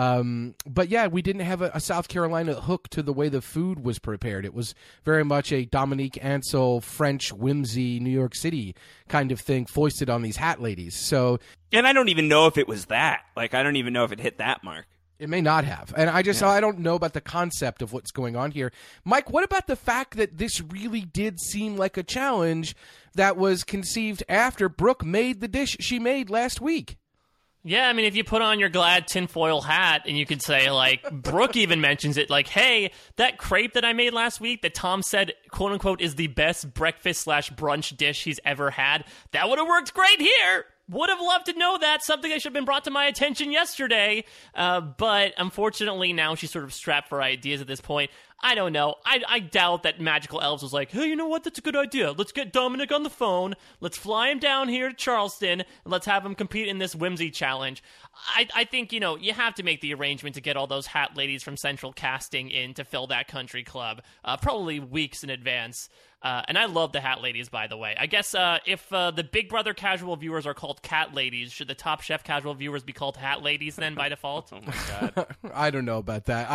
Speaker 1: yeah, we didn't have a South Carolina hook to the way the food was prepared. It was very much a Dominique Ansel French whimsy New York City kind of thing foisted on these hat ladies. So,
Speaker 2: and I don't even know if it was that. Like, I don't even know if it hit that mark.
Speaker 1: It may not have. And I don't know about the concept of what's going on here. Mike, what about the fact that this really did seem like a challenge that was conceived after Brooke made the dish she made last week?
Speaker 3: Yeah, I mean, if you put on your Glad tinfoil hat and you could say, like, Brooke even mentions it, like, hey, that crepe that I made last week that Tom said, quote unquote, is the best breakfast/brunch dish he's ever had, that would have worked great here. Would have loved to know that. Something that should have been brought to my attention yesterday. But unfortunately, now she's sort of strapped for ideas at this point. I don't know. I doubt that Magical Elves was like, hey, you know what? That's a good idea. Let's get Dominic on the phone. Let's fly him down here to Charleston, and let's have him compete in this whimsy challenge. I think, you know, you have to make the arrangement to get all those hat ladies from Central Casting in to fill that country club, probably weeks in advance. And I love the hat ladies, by the way. I guess if the Big Brother casual viewers are called cat ladies, should the Top Chef casual viewers be called hat ladies then by default?
Speaker 2: Oh my God.
Speaker 1: I don't know about that.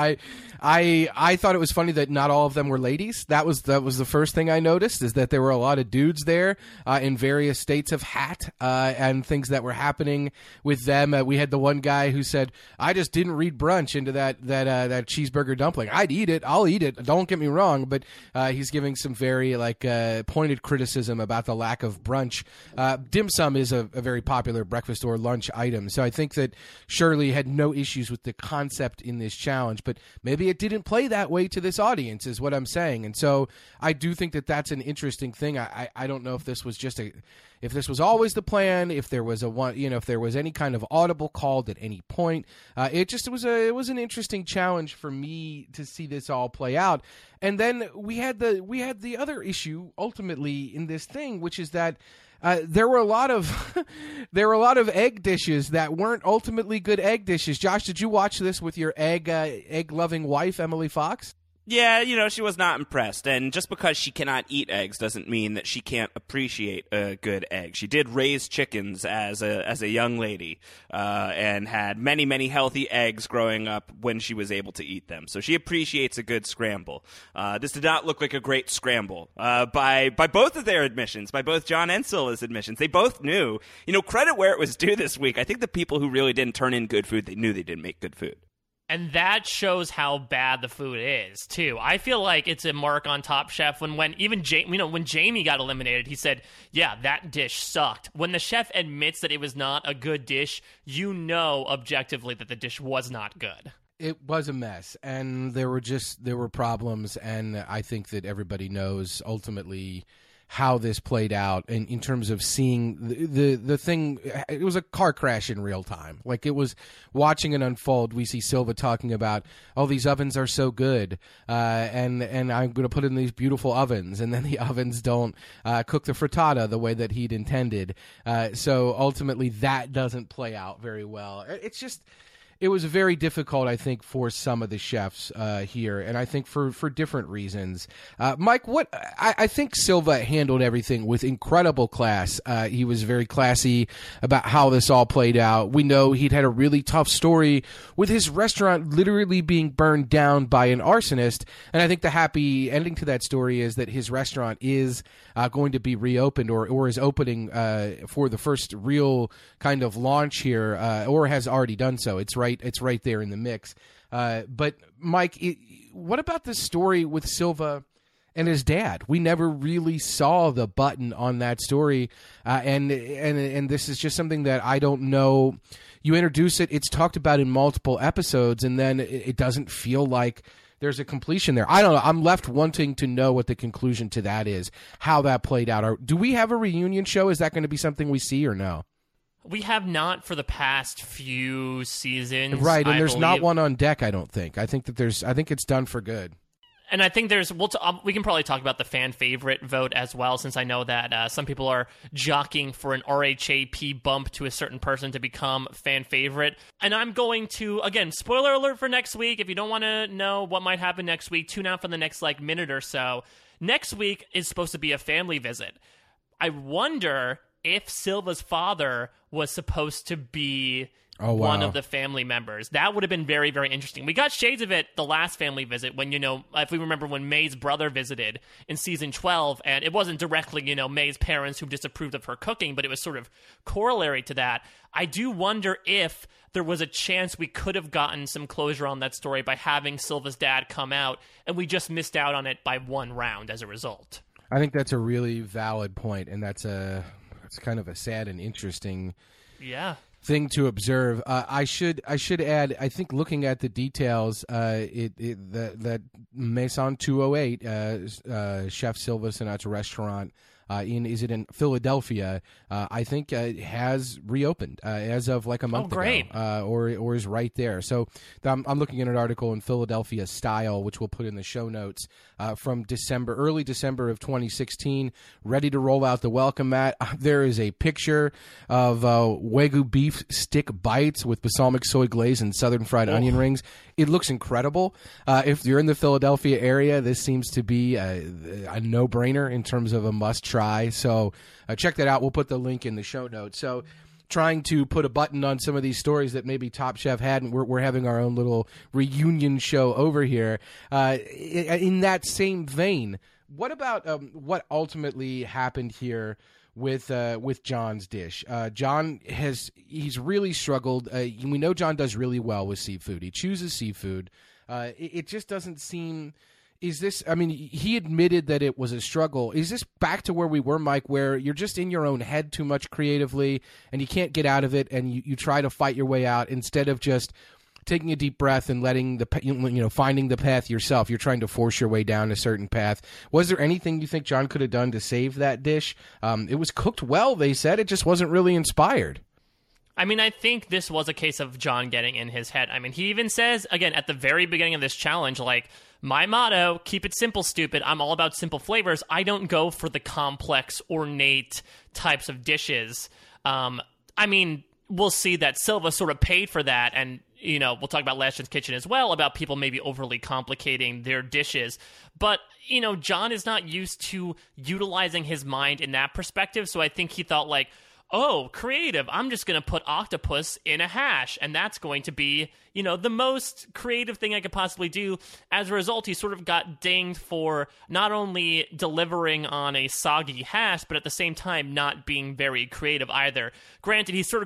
Speaker 1: I thought it was funny that not all of them were ladies. That was the first thing I noticed, is that there were a lot of dudes there in various states of hat and things that were happening with them. We had the one guy who said, I just didn't read brunch into that cheeseburger dumpling. I'd eat it. I'll eat it. Don't get me wrong. But he's giving some very pointed criticism about the lack of brunch. Dim sum is a very popular breakfast or lunch item. So I think that Shirley had no issues with the concept in this challenge, but maybe it didn't play that way to this audience is what I'm saying. And so I do think that that's an interesting thing. I don't know if this was just if this was always the plan, if there was if there was any kind of audible called at any point. It was an interesting challenge for me to see this all play out. And then we had the other issue ultimately in this thing, which is that there were a lot of egg dishes that weren't ultimately good egg dishes. Josh, did you watch this with your egg loving wife, Emily Fox?
Speaker 2: Yeah, you know, she was not impressed. And just because she cannot eat eggs doesn't mean that she can't appreciate a good egg. She did raise chickens as a young lady and had many, many healthy eggs growing up when she was able to eat them. So she appreciates a good scramble. This did not look like a great scramble by both of their admissions, by both John and Scylla's admissions. They both knew, you know, credit where it was due this week. I think the people who really didn't turn in good food, they knew they didn't make good food.
Speaker 3: And that shows how bad the food is, too. I feel like it's a mark on Top Chef when even when Jamie got eliminated, he said, yeah, that dish sucked. When the chef admits that it was not a good dish, you know objectively that the dish was not good.
Speaker 1: It was a mess, and there were problems, and I think that everybody knows ultimately how this played out in terms of seeing the thing. It was a car crash in real time. Like, it was watching it unfold. We see Silva talking about, oh, these ovens are so good, and I'm going to put in these beautiful ovens, and then the ovens don't cook the frittata the way that he'd intended. So ultimately that doesn't play out very well. It was very difficult, I think, for some of the chefs here, and I think for different reasons. Mike, I think Silva handled everything with incredible class. He was very classy about how this all played out. We know he'd had a really tough story with his restaurant literally being burned down by an arsonist, and I think the happy ending to that story is that his restaurant is going to be reopened or is opening for the first real kind of launch here, or has already done so. It's right there in the mix. But Mike, what about the story with Silva and his dad? We never really saw the button on that story, and this is just something that I don't know. You introduce it; it's talked about in multiple episodes, and then it doesn't feel like there's a completion there. I don't know. I'm left wanting to know what the conclusion to that is, how that played out. Do we have a reunion show? Is that going to be something we see or no?
Speaker 3: We have not for the past few seasons.
Speaker 1: Right, and there's not one on deck, I don't think. I think it's done for good.
Speaker 3: And I think we can probably talk about the fan favorite vote as well, since I know that some people are jockeying for an RHAP bump to a certain person to become fan favorite. And I'm going to, again, spoiler alert for next week. If you don't want to know what might happen next week, tune out for the next minute or so. Next week is supposed to be a family visit. I wonder if Silva's father was supposed to be one of the family members. That would have been very, very interesting. We got shades of it the last family visit when, if we remember when May's brother visited in season 12, and it wasn't directly, May's parents who disapproved of her cooking, but it was sort of corollary to that. I do wonder if there was a chance we could have gotten some closure on that story by having Silva's dad come out, and we just missed out on it by one round as a result.
Speaker 1: I think that's a really valid point, and that's kind of a sad and interesting thing to observe. I should add, I think looking at the details, that Maison 208, Chef Silva Sinatra restaurant, in Philadelphia, I think has reopened as of like a month ago, or is right there. So I'm looking at an article in Philadelphia Style, which we'll put in the show notes, from early December of 2016, ready to roll out the welcome mat. There is a picture of Wagyu beef stick bites with balsamic soy glaze and southern fried onion rings. It looks incredible. If you're in the Philadelphia area, this seems to be a no-brainer in terms of a must-try. So check that out. We'll put the link in the show notes. So trying to put a button on some of these stories that maybe Top Chef hadn't. We're having our own little reunion show over here. In that same vein, what about what ultimately happened here with John's dish? John he's really struggled. We know John does really well with seafood. He chooses seafood. It just doesn't seem. Is this? I mean, he admitted that it was a struggle. Is this back to where we were, Mike, where you're just in your own head too much creatively, and you can't get out of it, and you try to fight your way out instead of just taking a deep breath and letting finding the path yourself? You're trying to force your way down a certain path. Was there anything you think John could have done to save that dish? It was cooked well, they said. It just wasn't really inspired.
Speaker 3: I mean, I think this was a case of John getting in his head. I mean, he even says, again, at the very beginning of this challenge, like, my motto, keep it simple, stupid. I'm all about simple flavors. I don't go for the complex, ornate types of dishes. I mean, we'll see that Silva sort of paid for that, and we'll talk about Last Chance Kitchen as well, about people maybe overly complicating their dishes. But, John is not used to utilizing his mind in that perspective, so I think he thought, like, oh, creative, I'm just going to put octopus in a hash, and that's going to be, the most creative thing I could possibly do. As a result, he sort of got dinged for not only delivering on a soggy hash, but at the same time not being very creative either. Granted, he sort of kind of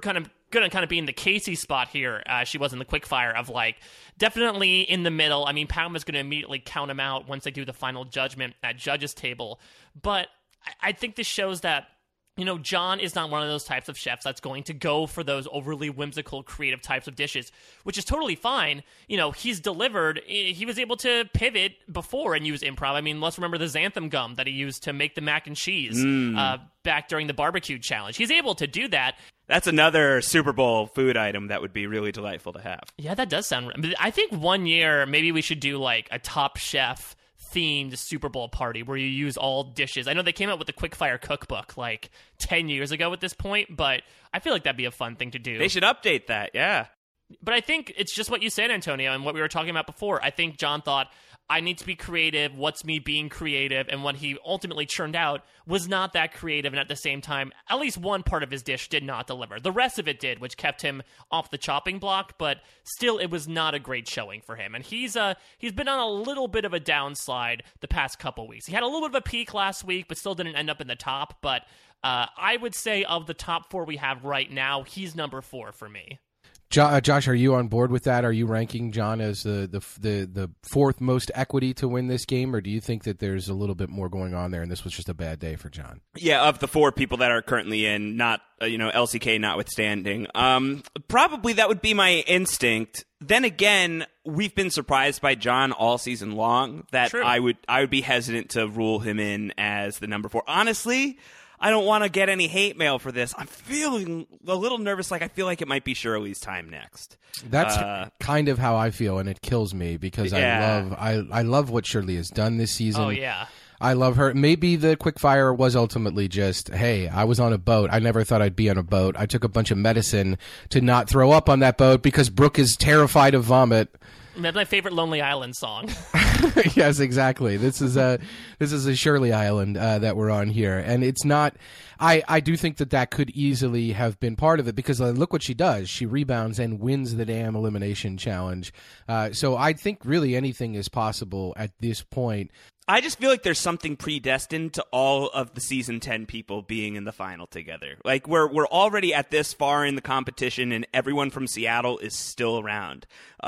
Speaker 3: going to kind of be in the Casey spot here. She was in the quickfire of like definitely in the middle. I mean, Palma's going to immediately count him out once they do the final judgment at judges table. But I think this shows that, you know, John is not one of those types of chefs that's going to go for those overly whimsical, creative types of dishes, which is totally fine. You know, he's delivered. He was able to pivot before and use improv. I mean, let's remember the xanthan gum that he used to make the mac and cheese back during the barbecue challenge. He's able to do that.
Speaker 2: That's another Super Bowl food item that would be really delightful to have.
Speaker 3: Yeah, that does sound... I think one year, maybe we should do like a Top Chef themed Super Bowl party where you use all dishes. I know they came out with the Quickfire cookbook like 10 years ago at this point, but I feel like that'd be a fun thing to do.
Speaker 2: They should update that, yeah.
Speaker 3: But I think it's just what you said, Antonio, and what we were talking about before. I think John thought, I need to be creative. What's me being creative? And what he ultimately churned out was not that creative. And at the same time, at least one part of his dish did not deliver. The rest of it did, which kept him off the chopping block. But still, it was not a great showing for him. And he's been on a little bit of a downslide the past couple weeks. He had a little bit of a peak last week, but still didn't end up in the top. But I would say of the top 4 we have right now, he's number 4 for me.
Speaker 1: Josh, are you on board with that? Are you ranking John as the fourth most equity to win this game, or do you think that there's a little bit more going on there, and this was just a bad day for John?
Speaker 2: Yeah, of the 4 people that are currently in, not LCK notwithstanding, probably that would be my instinct. Then again, we've been surprised by John all season long. That
Speaker 3: True.
Speaker 2: I would be hesitant to rule him in as the number 4. Honestly, I don't want to get any hate mail for this. I'm feeling a little nervous. Like I feel like it might be Shirley's time next.
Speaker 1: That's kind of how I feel, and it kills me because I love what Shirley has done this season.
Speaker 3: Oh yeah.
Speaker 1: I love her. Maybe the quickfire was ultimately just, hey, I was on a boat. I never thought I'd be on a boat. I took a bunch of medicine to not throw up on that boat because Brooke is terrified of vomit.
Speaker 3: That's my favorite Lonely Island song.
Speaker 1: Yes, exactly. This is a Shirley Island that we're on here, and it's not. I do think that could easily have been part of it because look what she does. She rebounds and wins the damn elimination challenge. So I think really anything is possible at this point.
Speaker 2: I just feel like there's something predestined to all of the season 10 people being in the final together. Like we're already at this far in the competition and everyone from Seattle is still around.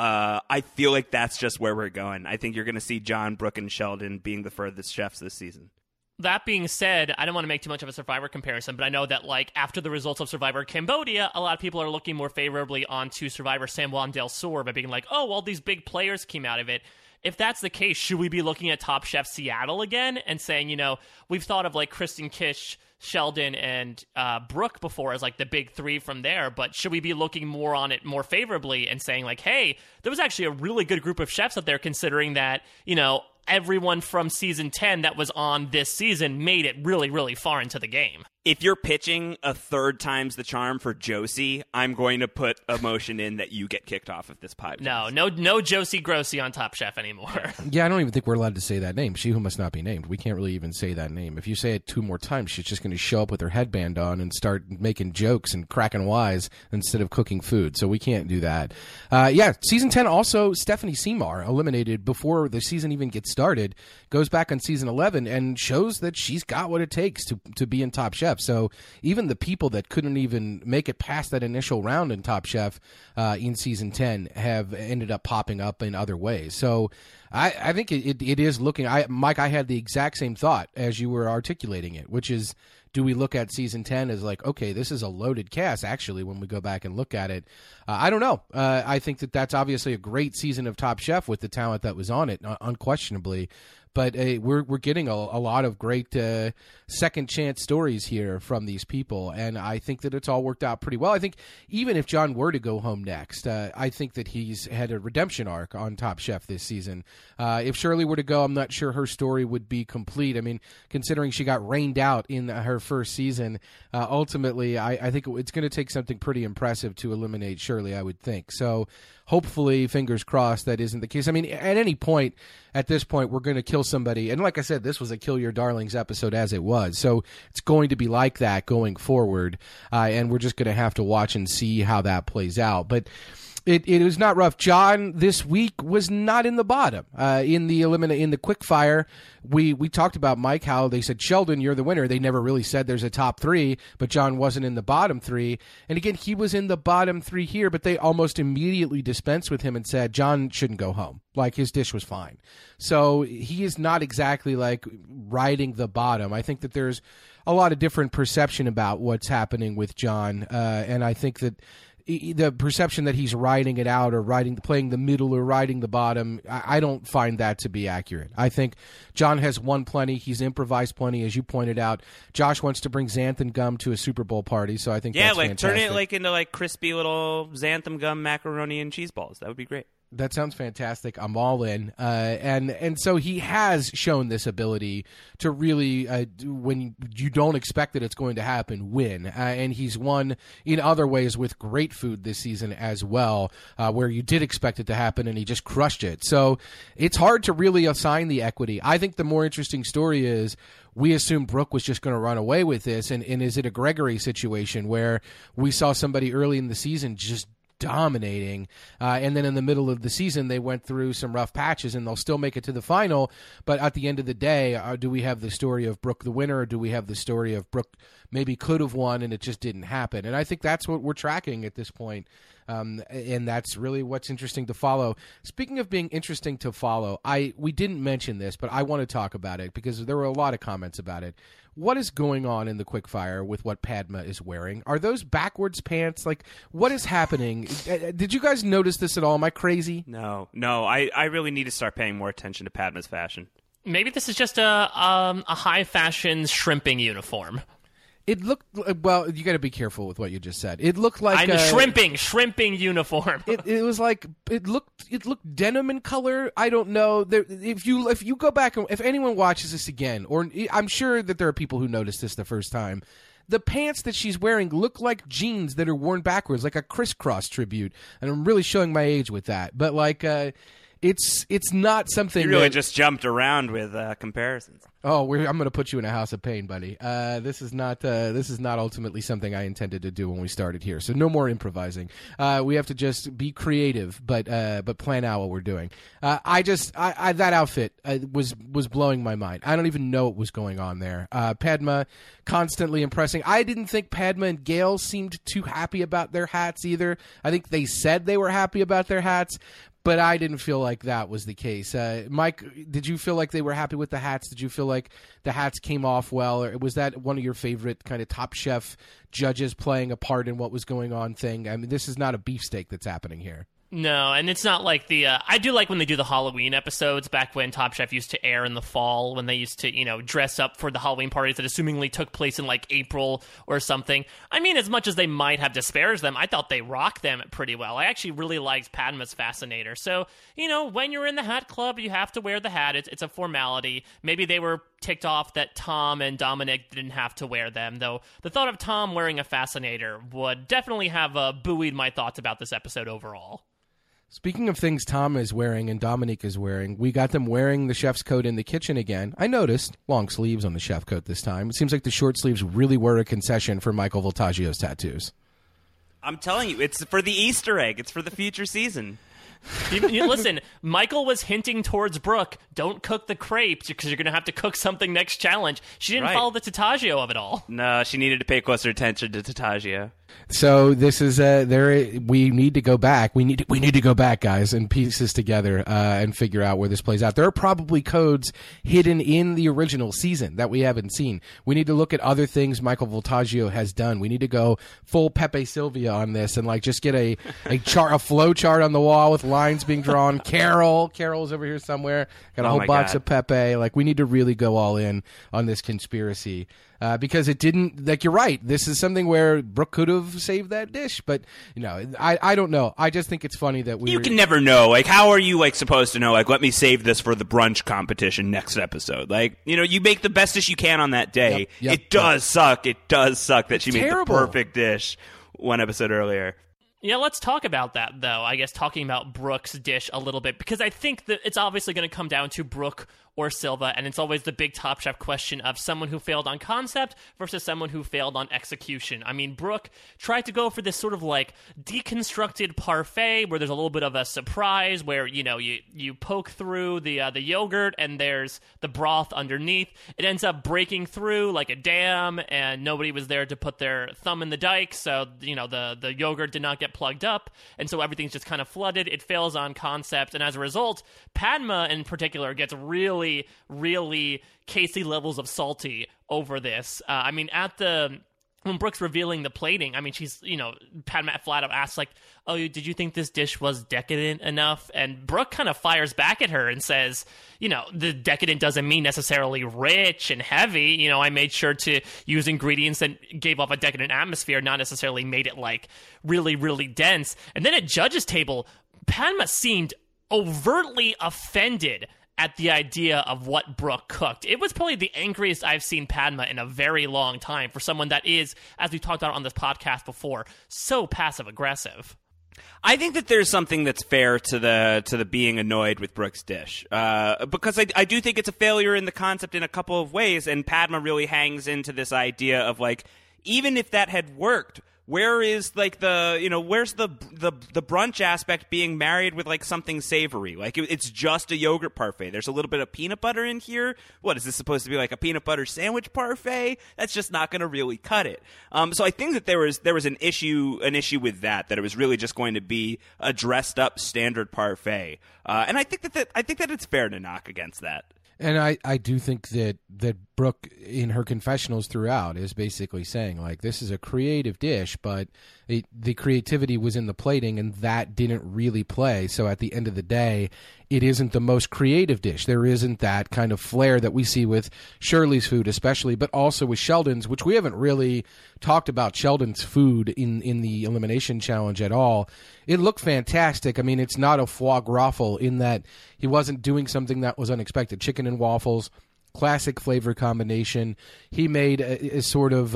Speaker 2: I feel like that's just where we're going. I think you're going to see John, Brooke, and Sheldon being the furthest chefs this season.
Speaker 3: That being said, I don't want to make too much of a Survivor comparison, but I know that like after the results of Survivor Cambodia, a lot of people are looking more favorably onto Survivor San Juan del Sur by being like, oh, all these big players came out of it. If that's the case, should we be looking at Top Chef Seattle again and saying, we've thought of like Kristen Kish, Sheldon, and Brooke before as like the big 3 from there, but should we be looking more on it more favorably and saying like, hey, there was actually a really good group of chefs out there considering that, everyone from season 10 that was on this season made it really, really far into the game.
Speaker 2: If you're pitching a 3rd times the charm for Josie, I'm going to put a motion in that you get kicked off of this podcast.
Speaker 3: No Josie Grossi on Top Chef anymore.
Speaker 1: Yeah, I don't even think we're allowed to say that name. She who must not be named. We can't really even say that name. If you say it 2 more times, she's just going to show up with her headband on and start making jokes and cracking wise instead of cooking food. So we can't do that. Season 10 also, Stephanie Seymour, eliminated before the season even gets started, goes back on season 11 and shows that she's got what it takes to be in Top Chef. So even the people that couldn't even make it past that initial round in Top Chef in season 10 have ended up popping up in other ways. So I think it is looking... Mike, I had the exact same thought as you were articulating it, which is, do we look at season 10 as like, okay, this is a loaded cast, actually, when we go back and look at it? I don't know. I think that's obviously a great season of Top Chef with the talent that was on it, unquestionably. But we're getting a lot of great second chance stories here from these people, and I think that it's all worked out pretty well. I think even if John were to go home next, I think that he's had a redemption arc on Top Chef this season. If Shirley were to go, I'm not sure her story would be complete. I mean, considering she got rained out in her first season, ultimately, I think it's going to take something pretty impressive to eliminate Shirley, I would think. So hopefully, fingers crossed, that isn't the case. I mean, at any point, at this point, we're going to kill somebody. And like I said, this was a Kill Your Darlings episode as it was. So it's going to be like that going forward. And we're just going to have to watch and see how that plays out. But It was not rough. John this week was not in the bottom. In the quick fire, we talked about, Mike, how they said, Sheldon, you're the winner. They never really said there's a top 3, but John wasn't in the bottom 3. And again, he was in the bottom 3 here, but they almost immediately dispensed with him and said John shouldn't go home. Like, his dish was fine. So he is not exactly like riding the bottom. I think that there's a lot of different perception about what's happening with John. And I think that the perception that he's riding it out or playing the middle or riding the bottom, I don't find that to be accurate. I think John has won plenty. He's improvised plenty, as you pointed out. Josh wants to bring xanthan gum to a Super Bowl party, so I think that's fantastic.
Speaker 2: Turn it into crispy little xanthan gum macaroni and cheese balls. That would be great.
Speaker 1: That sounds fantastic. I'm all in. And so he has shown this ability to really, when you don't expect that it's going to happen, win. And he's won in other ways with great food this season as well, where you did expect it to happen and he just crushed it. So it's hard to really assign the equity. I think the more interesting story is we assumed Brooke was just going to run away with this. And is it a Gregory situation where we saw somebody early in the season just dominating, and then in the middle of the season they went through some rough patches and they'll still make it to the final, but at the end of the day, do we have the story of Brooke the winner, or do we have the story of Brooke maybe could have won and it just didn't happen? And I think that's what we're tracking at this point, and that's really what's interesting to follow. Speaking of being interesting to follow, we didn't mention this, but I want to talk about it because there were a lot of comments about it. What is going on in the quickfire with what Padma is wearing? Are those backwards pants? Like, what is happening? Did you guys notice this at all? Am I crazy?
Speaker 2: No. I really need to start paying more attention to Padma's fashion. Maybe
Speaker 3: this is just a high fashion shrimping uniform.
Speaker 1: It looked, well, you got to be careful with what you just said. It looked like
Speaker 3: shrimping uniform.
Speaker 1: It was like it looked denim in color. I don't know. If you go back and if anyone watches this again, or I'm sure that there are people who noticed this the first time, the pants that she's wearing look like jeans that are worn backwards, like a crisscross tribute. And I'm really showing my age with that, but like. It's not something.
Speaker 2: You really just jumped around with comparisons.
Speaker 1: Oh, I'm going to put you in a house of pain, buddy. This is not ultimately something I intended to do when we started here. So no more improvising. We have to just be creative, but plan out what we're doing. That outfit was blowing my mind. I don't even know what was going on there. Padma constantly impressing. I didn't think Padma and Gail seemed too happy about their hats either. I think they said they were happy about their hats, but I didn't feel like that was the case. Mike, did you feel like they were happy with the hats? Did you feel like the hats came off well? Or was that one of your favorite kind of Top Chef judges playing a part in what was going on thing? I mean, this is not a beefsteak that's happening here.
Speaker 3: No, and it's not like the I do like when they do the Halloween episodes back when Top Chef used to air in the fall, when they used to, dress up for the Halloween parties that assumingly took place in like April or something. I mean, as much as they might have disparaged them, I thought they rocked them pretty well. I actually really liked Padma's Fascinator. So, when you're in the hat club, you have to wear the hat. It's a formality. Maybe they were ticked off that Tom and Dominic didn't have to wear them, though the thought of Tom wearing a Fascinator would definitely have buoyed my thoughts about this episode overall.
Speaker 1: Speaking of things Tom is wearing and Dominique is wearing, we got them wearing the chef's coat in the kitchen again. I noticed long sleeves on the chef coat this time. It seems like the short sleeves really were a concession for Michael Voltaggio's tattoos.
Speaker 2: I'm telling you, it's for the Easter egg. It's for the future season.
Speaker 3: Listen, Michael was hinting towards Brooke, don't cook the crepes because you're going to have to cook something next challenge. She didn't follow the Tattaggio of it all.
Speaker 2: No, she needed to pay closer attention to Tattaggio.
Speaker 1: So this is we need to go back. We need to go back, guys, and piece this together and figure out where this plays out. There are probably codes hidden in the original season that we haven't seen. We need to look at other things Michael Voltaggio has done. We need to go full Pepe Sylvia on this and like just get a flow chart on the wall with lines being drawn. Carol's over here somewhere. Got a whole box of Pepe. Like we need to really go all in on this conspiracy. Because it didn't, like, you're right. This is something where Brooke could have saved that dish, but I don't know. I just think it's funny that
Speaker 2: you can never know. Like, how are you like supposed to know? Like, let me save this for the brunch competition next episode. Like, you make the best dish you can on that day. Yep, it does suck. It does suck that she made the perfect dish one episode earlier.
Speaker 3: Yeah, let's talk about that, though. I guess talking about Brooke's dish a little bit, because I think that it's obviously going to come down to Brooke or Silva, and it's always the big Top Chef question of someone who failed on concept versus someone who failed on execution. I mean, Brooke tried to go for this sort of like deconstructed parfait where there's a little bit of a surprise where, you know, you poke through the yogurt and there's the broth underneath. It ends up breaking through like a dam, and nobody was there to put their thumb in the dike, so, you know, the yogurt did not get plugged up, and so everything's just kind of flooded. It fails on concept, and as a result, Padma in particular gets really, really Casey levels of salty over this. I mean, when Brooke's revealing the plating, I mean, she's, you know, Padma flat out asks, like, oh, did you think this dish was decadent enough? And Brooke kind of fires back at her and says, you know, the decadent doesn't mean necessarily rich and heavy. You know, I made sure to use ingredients that gave off a decadent atmosphere, not necessarily made it, like, really, really dense. And then at Judge's table, Padma seemed overtly offended at the idea of what Brooke cooked. It was probably the angriest I've seen Padma in a very long time for someone that is, as we talked about on this podcast before, so passive-aggressive.
Speaker 2: I think that there's something that's fair to the being annoyed with Brooke's dish, because I do think it's a failure in the concept in a couple of ways, and Padma really hangs into this idea of, like, even if that had worked, where is, like, where's the brunch aspect being married with, like, something savory? Like, it's just a yogurt parfait. There's a little bit of peanut butter in here. What, is this supposed to be like a peanut butter sandwich parfait? That's just not going to really cut it. So I think that there was an issue with that it was really just going to be a dressed up standard parfait. And I think that it's fair to knock against that.
Speaker 1: And I do think that Brooke, in her confessionals throughout, is basically saying, like, this is a creative dish, but the creativity was in the plating, and that didn't really play. So at the end of the day, it isn't the most creative dish. There isn't that kind of flair that we see with Shirley's food especially, but also with Sheldon's, which we haven't really talked about Sheldon's food in the Elimination Challenge at all. It looked fantastic. I mean, it's not a foie gras in that he wasn't doing something that was unexpected. Chicken and waffles, classic flavor combination. He made a sort of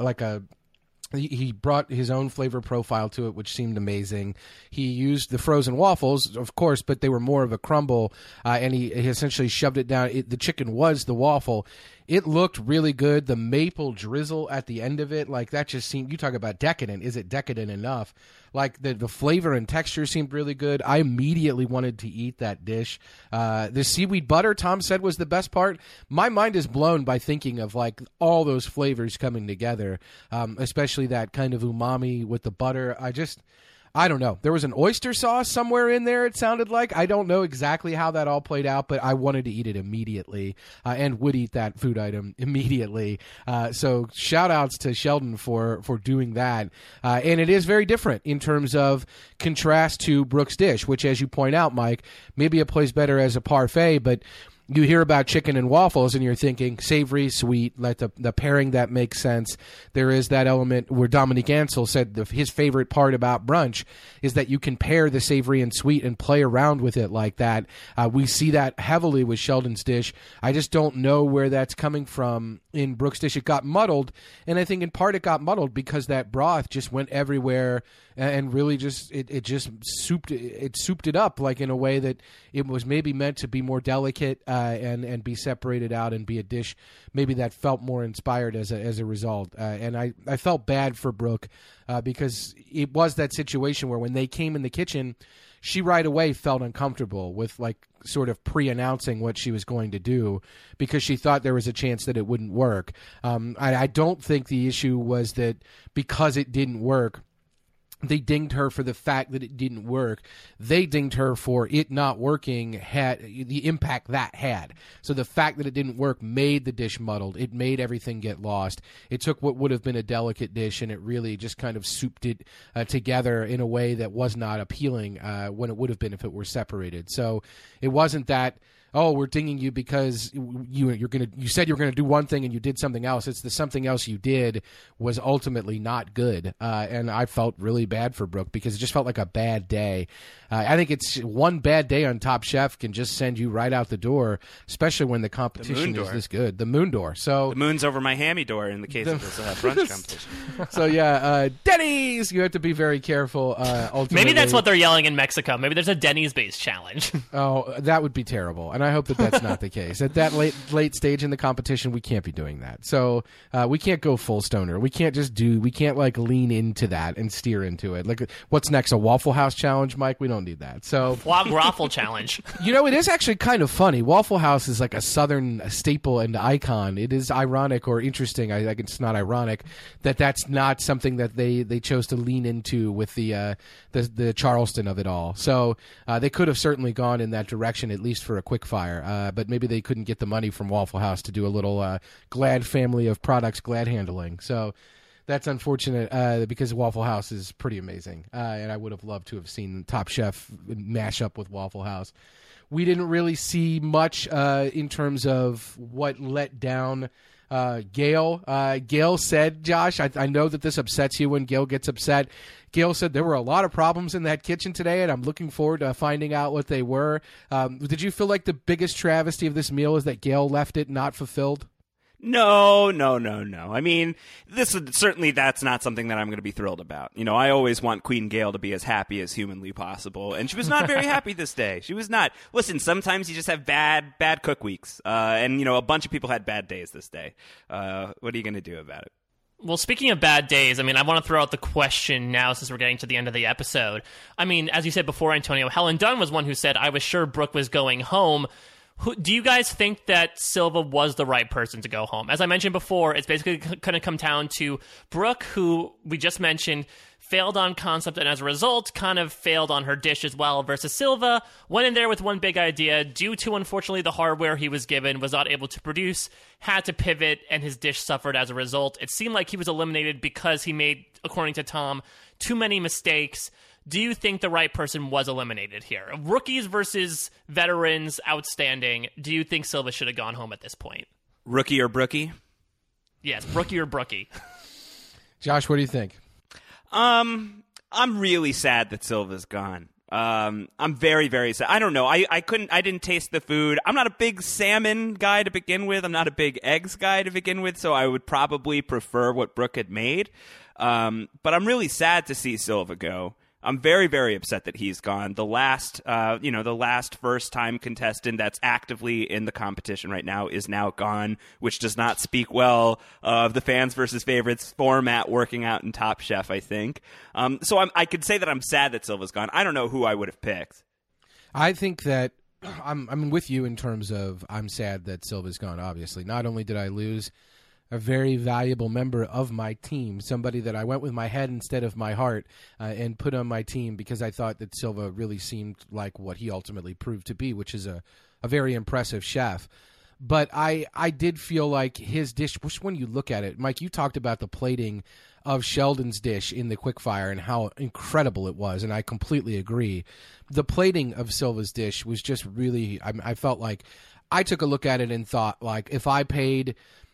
Speaker 1: he brought his own flavor profile to it, which seemed amazing. He used the frozen waffles, of course, but they were more of a crumble, and he essentially shoved it down. The chicken was the waffle. It looked really good. The maple drizzle at the end of it, like, that just seemed, you talk about decadent. Is it decadent enough? Like, the flavor and texture seemed really good. I immediately wanted to eat that dish. The seaweed butter, Tom said, was the best part. My mind is blown by thinking of, like, all those flavors coming together, especially that kind of umami with the butter. I don't know. There was an oyster sauce somewhere in there, it sounded like. I don't know exactly how that all played out, but I wanted to eat it immediately, and would eat that food item immediately. So shout-outs to Sheldon for doing that. And it is very different in terms of contrast to Brooke's dish, which, as you point out, Mike, maybe it plays better as a parfait, but you hear about chicken and waffles and you're thinking savory, sweet, like the pairing that makes sense. There is that element where Dominique Ansel said his favorite part about brunch is that you can pair the savory and sweet and play around with it like that. We see that heavily with Sheldon's dish. I just don't know where that's coming from in Brooke's dish. It got muddled, and I think in part it got muddled because that broth just went everywhere and really just it just souped it up, like, in a way that it was maybe meant to be more delicate and be separated out and be a dish maybe that felt more inspired as a result. And I felt bad for Brooke because it was that situation where when they came in the kitchen, she right away felt uncomfortable with, like, sort of pre-announcing what she was going to do because she thought there was a chance that it wouldn't work. I don't think the issue was that because it didn't work, they dinged her for the fact that it didn't work. They dinged her for it not working had the impact that had. So the fact that it didn't work made the dish muddled. It made everything get lost. It took what would have been a delicate dish and it really just kind of souped it together in a way that was not appealing when it would have been if it were separated. So it wasn't that, oh, we're dinging you because you said you were gonna do one thing and you did something else. It's the something else you did was ultimately not good, and I felt really bad for Brooke because it just felt like a bad day. I think it's one bad day on Top Chef can just send you right out the door, especially when the competition is this good. The moon door. So
Speaker 2: the moon's over my hammy door in the case of this brunch competition.
Speaker 1: So yeah, Denny's. You have to be very careful. Ultimately,
Speaker 3: maybe that's what they're yelling in Mexico. Maybe there's a Denny's based challenge.
Speaker 1: Oh, that would be terrible. and I hope that that's not the case. At that late stage in the competition, we can't be doing that. So we can't go full stoner. We can't like lean into that and steer into it. Like, what's next? A Waffle House challenge, Mike? We don't need that. So
Speaker 3: Foie Gras challenge.
Speaker 1: It is actually kind of funny. Waffle House is like a Southern staple and icon. It is ironic or interesting. I think it's not ironic that that's not something that they chose to lean into with the Charleston of it all. So they could have certainly gone in that direction, at least for a quick fire. But maybe they couldn't get the money from Waffle House to do a little Glad family of products Glad handling. So that's unfortunate because Waffle House is pretty amazing. And I would have loved to have seen Top Chef mash up with Waffle House. We didn't really see much in terms of what let down Gail. Gail said, Josh, I know that this upsets you when Gail gets upset. Gail said there were a lot of problems in that kitchen today, and I'm looking forward to finding out what they were. Did you feel like the biggest travesty of this meal is that Gail left it not fulfilled?
Speaker 2: No. I mean, that's not something that I'm going to be thrilled about. I always want Queen Gail to be as happy as humanly possible, and she was not very happy this day. She was not. Listen, sometimes you just have bad cook weeks, and a bunch of people had bad days this day. What are you going to do about it?
Speaker 3: Well, speaking of bad days, I want to throw out the question now since we're getting to the end of the episode. As you said before, Antonio, Helen Dunn was one who said, I was sure Brooke was going home. Do you guys think that Silva was the right person to go home? As I mentioned before, it's basically going to come down to Brooke, who we just mentioned, failed on concept and as a result kind of failed on her dish as well, versus Silva went in there with one big idea. Due to, unfortunately, the hardware he was given, was not able to produce, had to pivot, and his dish suffered as a result. It seemed like he was eliminated because he made, according to Tom, too many mistakes. Do you think the right person was eliminated here? Rookies versus veterans, outstanding. Do you think Silva should have gone home at this point?
Speaker 2: Rookie or brookie?
Speaker 3: Yes, rookie or brookie.
Speaker 1: Josh, what do you think?
Speaker 2: I'm really sad that Silva's gone. I'm very, very sad. I don't know. I didn't taste the food. I'm not a big salmon guy to begin with. I'm not a big eggs guy to begin with, so I would probably prefer what Brooke had made. But I'm really sad to see Silva go. I'm very, very upset that he's gone. The last first-time contestant that's actively in the competition right now is now gone, which does not speak well of the fans versus favorites format working out in Top Chef, I think. So I could say that I'm sad that Silva's gone. I don't know who I would have picked.
Speaker 1: I think that I'm with you in terms of I'm sad that Silva's gone, obviously. Not only did I lose a very valuable member of my team, somebody that I went with my head instead of my heart and put on my team because I thought that Silva really seemed like what he ultimately proved to be, which is a very impressive chef. But I did feel like his dish, which when you look at it, Mike, you talked about the plating of Sheldon's dish in the quickfire and how incredible it was, and I completely agree. The plating of Silva's dish was just really, I felt like I took a look at it and thought, like, if I paid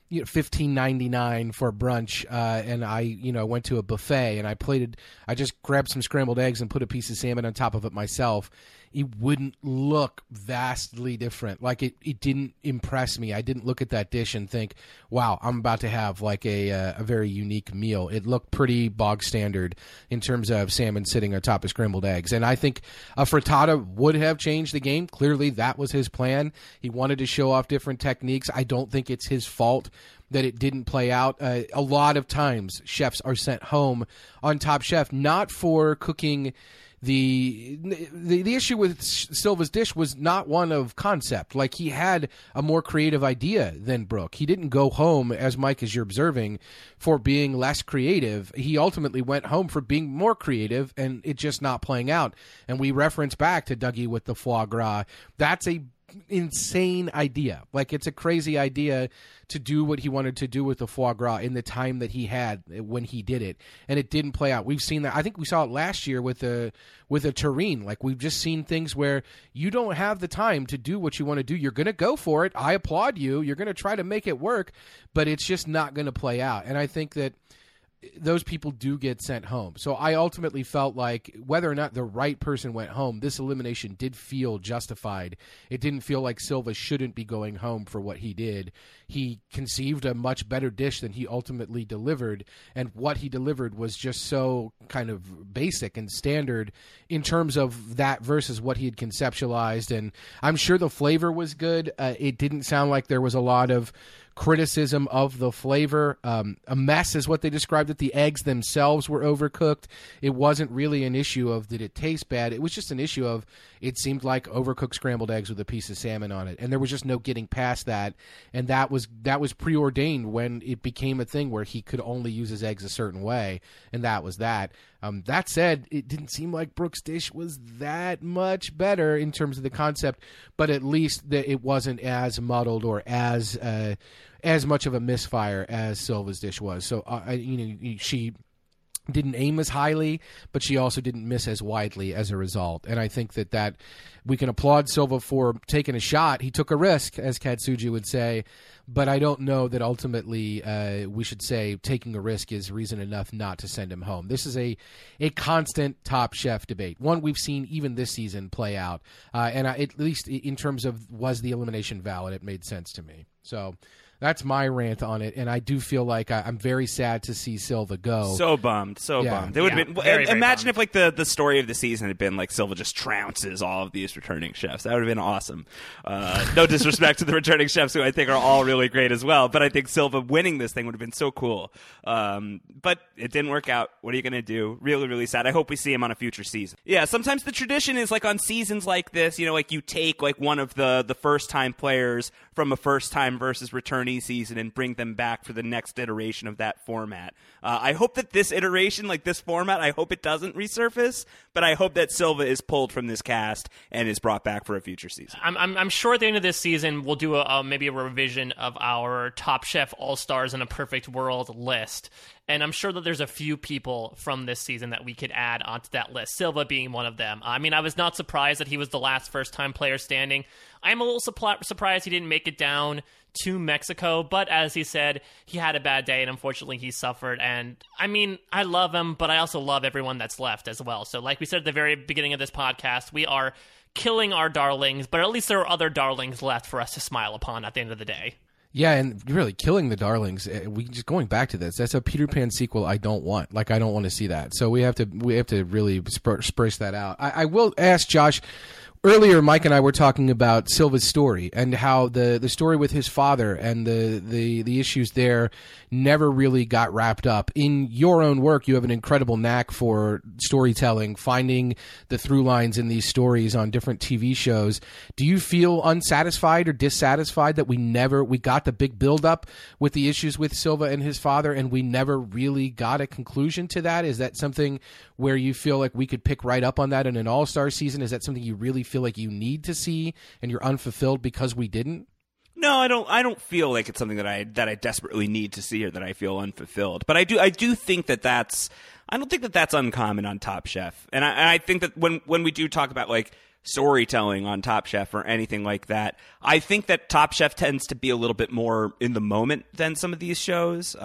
Speaker 1: $15.99 for brunch, and I, went to a buffet and I just grabbed some scrambled eggs and put a piece of salmon on top of it myself, it wouldn't look vastly different. Like it didn't impress me. I didn't look at that dish and think, wow, I'm about to have like a very unique meal. It looked pretty bog standard in terms of salmon sitting on top of scrambled eggs. And I think a frittata would have changed the game. Clearly that was his plan. He wanted to show off different techniques. I don't think it's his fault that it didn't play out. A lot of times chefs are sent home on Top Chef not for cooking. The issue with Silva's dish was not one of concept. Like, he had a more creative idea than Brooke. He didn't go home, as Mike, as you're observing, for being less creative. He ultimately went home for being more creative, and it just not playing out. And we reference back to Dougie with the foie gras. That's a insane idea. Like, it's a crazy idea to do what he wanted to do with the foie gras in the time that he had when he did it, and it didn't play out. We've seen that. I think we saw it last year with a terrine. Like, we've just seen things where you don't have the time to do what you want to do. You're going to go for it. I applaud you. You're going to try to make it work, but it's just not going to play out. And I think that those people do get sent home. So I ultimately felt like whether or not the right person went home, this elimination did feel justified. It didn't feel like Silva shouldn't be going home for what he did. He conceived a much better dish than he ultimately delivered, and what he delivered was just so kind of basic and standard in terms of that versus what he had conceptualized. And I'm sure the flavor was good. It didn't sound like there was a lot of criticism of the flavor. A mess is what they described it. The eggs themselves were overcooked. It wasn't really an issue of did it taste bad. It was just an issue of it seemed like overcooked scrambled eggs with a piece of salmon on it, and there was just no getting past that. And that was preordained when it became a thing where he could only use his eggs a certain way, and that was that. That said, it didn't seem like Brooke's dish was that much better in terms of the concept, but at least it wasn't as muddled or as much of a misfire as Silva's dish was. So, she didn't aim as highly, but she also didn't miss as widely as a result. And I think that we can applaud Silva for taking a shot. He took a risk, as Katsuji would say, but I don't know that ultimately we should say taking a risk is reason enough not to send him home. This is a constant Top Chef debate, one we've seen even this season play out. And at least in terms of was the elimination valid, it made sense to me. So that's my rant on it, and I do feel like I'm very sad to see Silva go.
Speaker 2: So bummed. It would have been.
Speaker 3: Very
Speaker 2: imagine
Speaker 3: bummed.
Speaker 2: if like the story of the season had been like Silva just trounces all of these returning chefs. That would have been awesome. No disrespect to the returning chefs, who I think are all really great as well, but I think Silva winning this thing would have been so cool. But it didn't work out. What are you going to do? Really, really sad. I hope we see him on a future season. Yeah, sometimes the tradition is like on seasons like this, like you take like one of the first-time players from a first-time versus returnee season and bring them back for the next iteration of that format. I hope that this iteration, like this format, I hope it doesn't resurface, but I hope that Silva is pulled from this cast and is brought back for a future season.
Speaker 3: I'm sure at the end of this season we'll do maybe a revision of our Top Chef All-Stars in a Perfect World list. And I'm sure that there's a few people from this season that we could add onto that list, Silva being one of them. I mean, I was not surprised that he was the last first-time player standing. I'm a little surprised he didn't make it down to Mexico, but as he said, he had a bad day, and unfortunately he suffered. And, I mean, I love him, but I also love everyone that's left as well. So like we said at the very beginning of this podcast, we are killing our darlings, but at least there are other darlings left for us to smile upon at the end of the day.
Speaker 1: Yeah, and really killing the darlings. We just going back to this. That's a Peter Pan sequel I don't want. Like I don't want to see that. So we have to really spruce that out. I will ask Josh. Earlier, Mike and I were talking about Silva's story and how the story with his father and the issues there never really got wrapped up. In your own work, you have an incredible knack for storytelling, finding the through lines in these stories on different TV shows. Do you feel unsatisfied or dissatisfied that we got the big buildup with the issues with Silva and his father and we never really got a conclusion to that? Is that something where you feel like we could pick right up on that in an all-star season? Is that something you really feel like you need to see and you're unfulfilled because we didn't?
Speaker 2: No, I don't feel like it's something that I desperately need to see or that I feel unfulfilled. But I do think I don't think that that's uncommon on Top Chef. And I think that when we do talk about like storytelling on Top Chef or anything like that, I think that Top Chef tends to be a little bit more in the moment than some of these shows.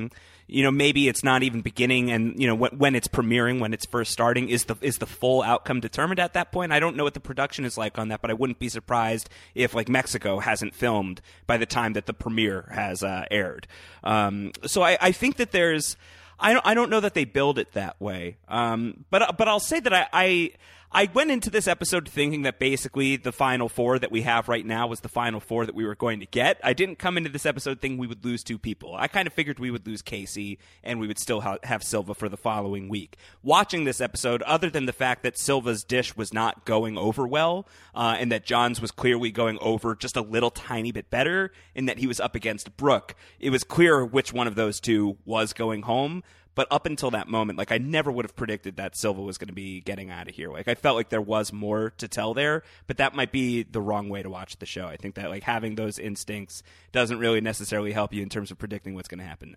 Speaker 2: Maybe it's not even beginning, and when it's premiering, when it's first starting, is the full outcome determined at that point? I don't know what the production is like on that, but I wouldn't be surprised if like Mexico hasn't filmed by the time that the premiere has aired. So I think that there's, I don't know that they build it that way. But I'll say that I went into this episode thinking that basically the Final Four that we have right now was the Final Four that we were going to get. I didn't come into this episode thinking we would lose two people. I kind of figured we would lose Casey and we would still have Silva for the following week. Watching this episode, other than the fact that Silva's dish was not going over well, and that John's was clearly going over just a little tiny bit better, and that he was up against Brooke, it was clear which one of those two was going home. But up until that moment, like I never would have predicted that Silva was going to be getting out of here. Like I felt like there was more to tell there, but that might be the wrong way to watch the show. I think that like having those instincts doesn't really necessarily help you in terms of predicting what's going to happen next.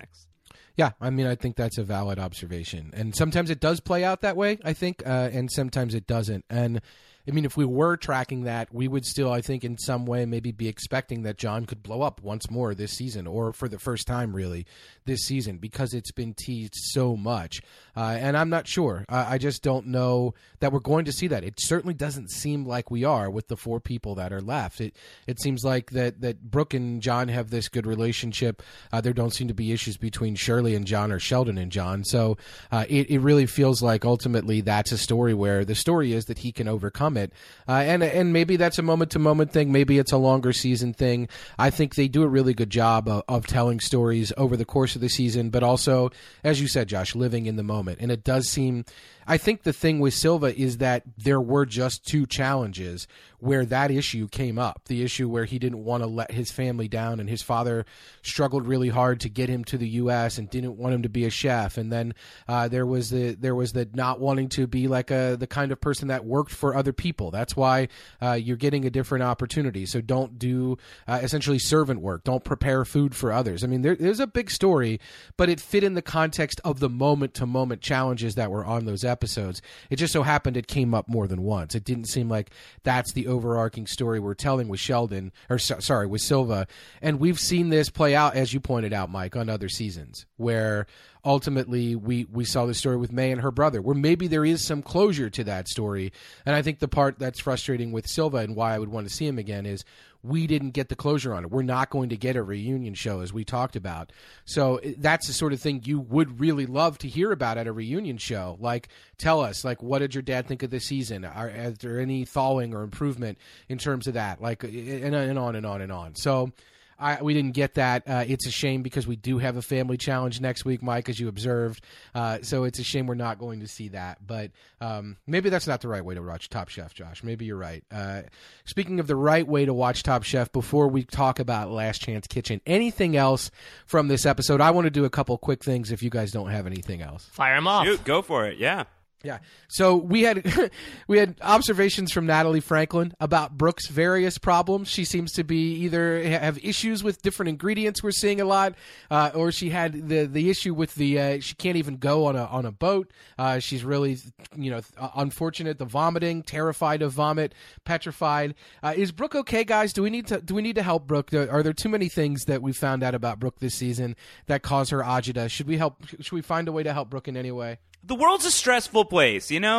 Speaker 1: Yeah, I mean, I think that's a valid observation. And sometimes it does play out that way, I think, and sometimes it doesn't. And I mean, if we were tracking that, we would still, I think, in some way maybe be expecting that John could blow up once more this season, or for the first time, really, this season, because it's been teased so much. And I'm not sure. I just don't know that we're going to see that. It certainly doesn't seem like we are with the 4 people that are left. It seems like that Brooke and John have this good relationship. There don't seem to be issues between Shirley and John or Sheldon and John. So it really feels like ultimately that's a story where the story is that he can overcome it. And maybe that's a moment-to-moment thing. Maybe it's a longer season thing. I think they do a really good job of telling stories over the course of the season, but also, as you said, Josh, living in the moment. And it does seem, I think the thing with Silva is that there were just 2 challenges where that issue came up. The issue where he didn't want to let his family down, and his father struggled really hard to get him to the U.S. and didn't want him to be a chef. And then there was the not wanting to be like the kind of person that worked for other people. That's why you're getting a different opportunity. So don't do essentially servant work. Don't prepare food for others. I mean, there's a big story, but it fit in the context of the moment-to-moment challenges that were on those episodes. It just so happened it came up more than once. It didn't seem like that's the overarching story we're telling with Sheldon, or with Silva. And we've seen this play out, as you pointed out, Mike, on other seasons, where ultimately we saw the story with May and her brother, where maybe there is some closure to that story. And I think the part that's frustrating with Silva and why I would want to see him again is we didn't get the closure on it. We're not going to get a reunion show, as we talked about. So that's the sort of thing you would really love to hear about at a reunion show. Like, tell us, like, what did your dad think of this season? Is there any thawing or improvement in terms of that? Like, and on and on and on. So we didn't get that. It's a shame because we do have a family challenge next week, Mike, as you observed. So it's a shame we're not going to see that. But maybe that's not the right way to watch Top Chef, Josh. Maybe you're right. Speaking of the right way to watch Top Chef, before we talk about Last Chance Kitchen, anything else from this episode? I want to do a couple quick things if you guys don't have anything else.
Speaker 3: Fire them off.
Speaker 2: Shoot, go for it, yeah.
Speaker 1: Yeah. So we had observations from Natalie Franklin about Brooke's various problems. She seems to be either have issues with different ingredients we're seeing a lot, or she had the issue with she can't even go on a boat. She's really unfortunate. The vomiting, terrified of vomit, petrified. Is Brooke okay, guys? Do we need to help Brooke? Are there too many things that we found out about Brooke this season that cause her agita? Should we find a way to help Brooke in any way?
Speaker 2: The world's a stressful place, there's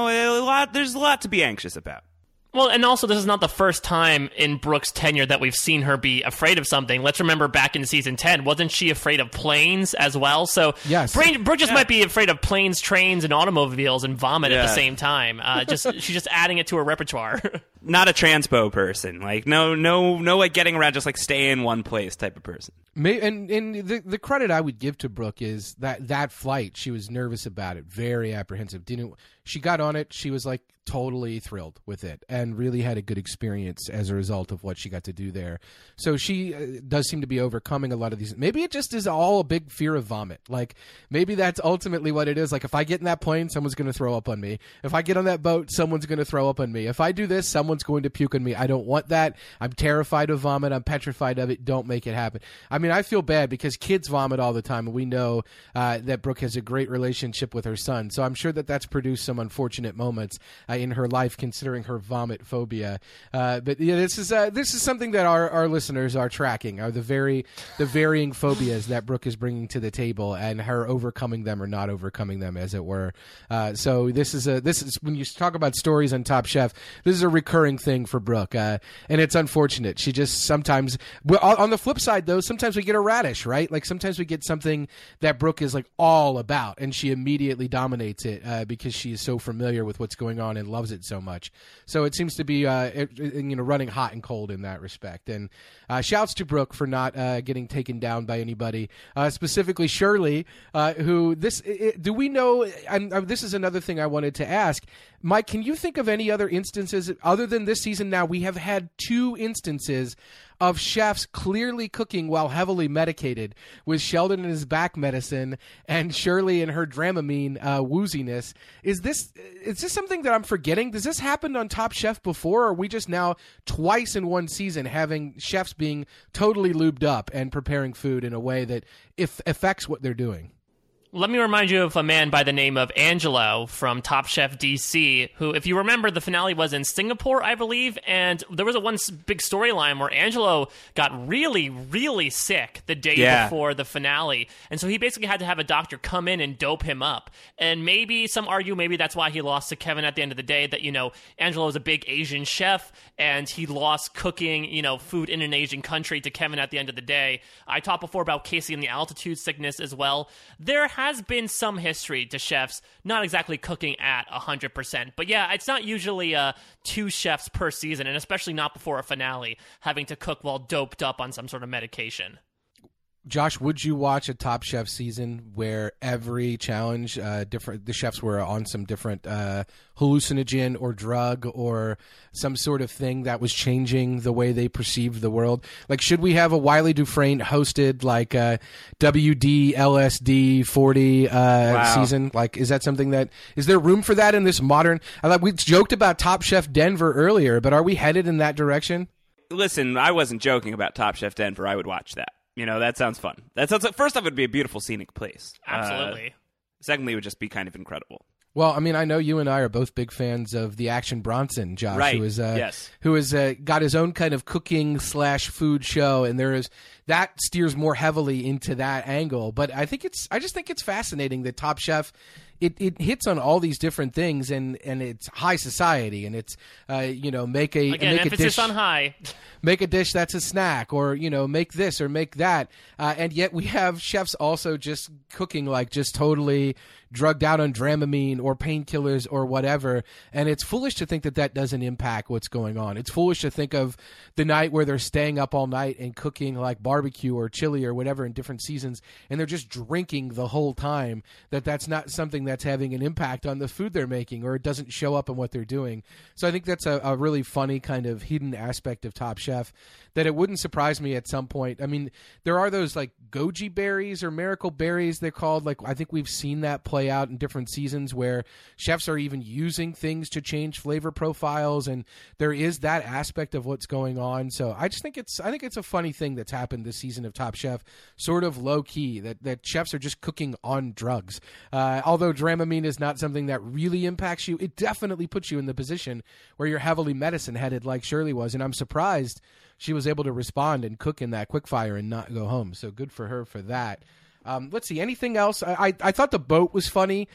Speaker 2: a lot to be anxious about.
Speaker 3: Well, and also, this is not the first time in Brooke's tenure that we've seen her be afraid of something. Let's remember back in season 10, wasn't she afraid of planes as well? So
Speaker 1: yes.
Speaker 3: Brooke just might be afraid of planes, trains, and automobiles and vomit at the same time. She's just adding it to her repertoire.
Speaker 2: Not a transpo person. Like, no, like getting around, just like stay in one place type of person.
Speaker 1: And the credit I would give to Brooke is that flight, she was nervous about it, very apprehensive. She got on it, she was like totally thrilled with it and really had a good experience as a result of what she got to do there. So she does seem to be overcoming a lot of these. Maybe it just is all a big fear of vomit. Like, maybe that's ultimately what it is. Like, if I get in that plane, someone's going to throw up on me. If I get on that boat, someone's going to throw up on me. If I do this, someone's going to puke on me. I don't want that. I'm terrified of vomit. I'm petrified of it. Don't make it happen. I mean, I feel bad because kids vomit all the time, and we know that Brooke has a great relationship with her son. So I'm sure that's produced some unfortunate moments in her life, considering her vomit phobia. But yeah, this is something that our listeners are tracking, are the varying phobias that Brooke is bringing to the table, and her overcoming them or not overcoming them, as it were. So this is when you talk about stories on Top Chef, this is a recurring thing for Brooke, and it's unfortunate. She just sometimes. On the flip side, though, sometimes we get a radish, right? Like, sometimes we get something that Brooke is like all about, and she immediately dominates it because she is so familiar with what's going on and loves it so much. So it seems to be running hot and cold in that respect. And shouts to Brooke for not getting taken down by anybody, specifically Shirley, who do we know? This is another thing I wanted to ask. Mike, can you think of any other instances other than this season? Now, we have had 2 instances of chefs clearly cooking while heavily medicated, with Sheldon and his back medicine and Shirley and her Dramamine wooziness. Is this something that I'm forgetting? Does this happen on Top Chef before, or are we just now twice in one season having chefs being totally lubed up and preparing food in a way that affects what they're doing?
Speaker 3: Let me remind you of a man by the name of Angelo from Top Chef DC, who, if you remember, the finale was in Singapore, I believe, and there was big storyline where Angelo got really, really sick the day before the finale, and so he basically had to have a doctor come in and dope him up. And maybe some argue maybe that's why he lost to Kevin at the end of the day, that, Angelo is a big Asian chef, and he lost cooking, food in an Asian country to Kevin at the end of the day. I talked before about Casey and the altitude sickness as well. There has been some history to chefs not exactly cooking at 100%. But yeah, it's not usually 2 chefs per season, and especially not before a finale, having to cook while doped up on some sort of medication.
Speaker 1: Josh, would you watch a Top Chef season where every challenge, the chefs were on some different hallucinogen or drug or some sort of thing that was changing the way they perceived the world? Like, should we have a Wiley Dufresne hosted like WD LSD 40 season? Like, is that something is there room for that in this modern? We joked about Top Chef Denver earlier, but are we headed in that direction?
Speaker 2: Listen, I wasn't joking about Top Chef Denver. I would watch that. That sounds fun. First off, it would be a beautiful scenic place.
Speaker 3: Absolutely.
Speaker 2: Secondly, it would just be kind of incredible.
Speaker 1: Well, I mean, I know you and I are both big fans of the Action Bronson, Josh,
Speaker 2: right.
Speaker 1: who has got his own kind of cooking/food show, and that steers more heavily into that angle. But I just think it's fascinating that Top Chef, it hits on all these different things, and it's high society, and it's make a
Speaker 3: emphasis on high.
Speaker 1: Make a dish that's a snack, or make this or make that, and yet we have chefs also just cooking like just totally drugged out on Dramamine or painkillers or whatever, and it's foolish to think that doesn't impact what's going on. It's foolish to think of the night where they're staying up all night and cooking like barbecue or chili or whatever in different seasons, and they're just drinking the whole time, that's not something that's having an impact on the food they're making, or it doesn't show up in what they're doing. So I think that's a really funny kind of hidden aspect of Top Chef that it wouldn't surprise me at some point. I mean, there are those like goji berries or miracle berries, they're called. Like, I think we've seen that play out in different seasons where chefs are even using things to change flavor profiles, and there is that aspect of what's going on. So I think it's a funny thing that's happened this season of Top Chef, sort of low key, that chefs are just cooking on drugs. Although Dramamine is not something that really impacts you, it definitely puts you in the position where you're heavily medicine headed like Shirley was, and I'm surprised she was able to respond and cook in that quickfire and not go home. So good for her for that. Let's see. Anything else? I thought the boat was funny.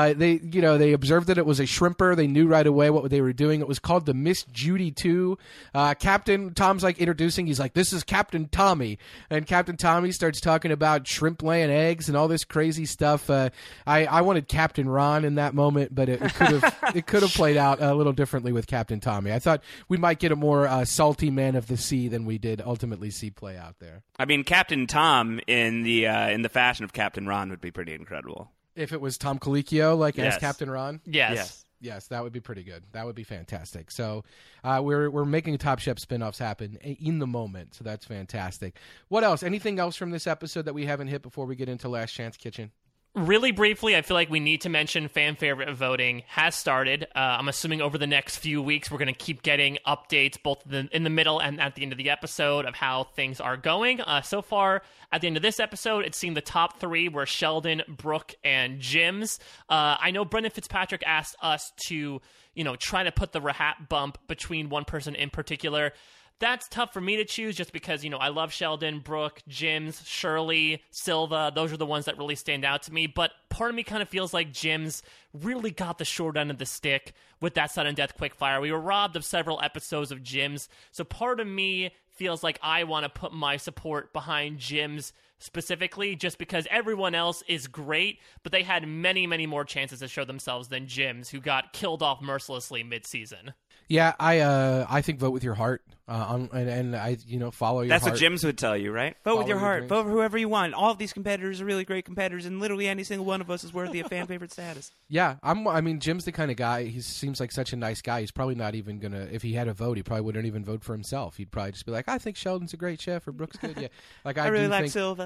Speaker 1: They observed that it was a shrimper. They knew right away what they were doing. It was called the Miss Judy 2. Captain Tom's like introducing. He's like, "This is Captain Tommy," and Captain Tommy starts talking about shrimp laying eggs and all this crazy stuff. I wanted Captain Ron in that moment, but it could have played out a little differently with Captain Tommy. I thought we might get a more salty man of the sea than we did ultimately see play out there.
Speaker 2: I mean, Captain Tom in the fashion of Captain Ron would be pretty incredible.
Speaker 1: If it was Tom Colicchio, as Captain Ron?
Speaker 3: Yes.
Speaker 1: Yes, that would be pretty good. That would be fantastic. So we're making Top Chef spinoffs happen in the moment, so that's fantastic. What else? Anything else from this episode that we haven't hit before we get into Last Chance Kitchen?
Speaker 3: Really briefly, I feel like we need to mention fan favorite voting has started. I'm assuming over the next few weeks we're going to keep getting updates both in the middle and at the end of the episode of how things are going. So far, at the end of this episode, it seemed the top 3 were Sheldon, Brooke, and Jim's. I know Brendan Fitzpatrick asked us to, try to put the Rahat bump between one person in particular. That's tough for me to choose just because, I love Sheldon, Brooke, Jim's, Shirley, Silva. Those are the ones that really stand out to me. But part of me kind of feels like Jim's really got the short end of the stick with that sudden death quickfire. We were robbed of several episodes of Jim's. So part of me feels like I want to put my support behind Jim's specifically just because everyone else is great, but they had many, many more chances to show themselves than Jim's, who got killed off mercilessly mid-season.
Speaker 1: Yeah, I think vote with your heart, and I follow your
Speaker 2: That's
Speaker 1: heart.
Speaker 2: what Jim's would tell you, right? Vote with your heart.
Speaker 1: dreams.
Speaker 2: Vote for whoever you want. All of these competitors are really great competitors, and literally any single one of us is worthy of fan favorite status.
Speaker 1: Yeah, Jim's the kind of guy. He seems like such a nice guy. He's probably not even gonna. If he had a vote, he probably wouldn't even vote for himself. He'd probably just be like, "I think Sheldon's a great chef, or Brooke's good." Yeah,
Speaker 2: I really like Silva.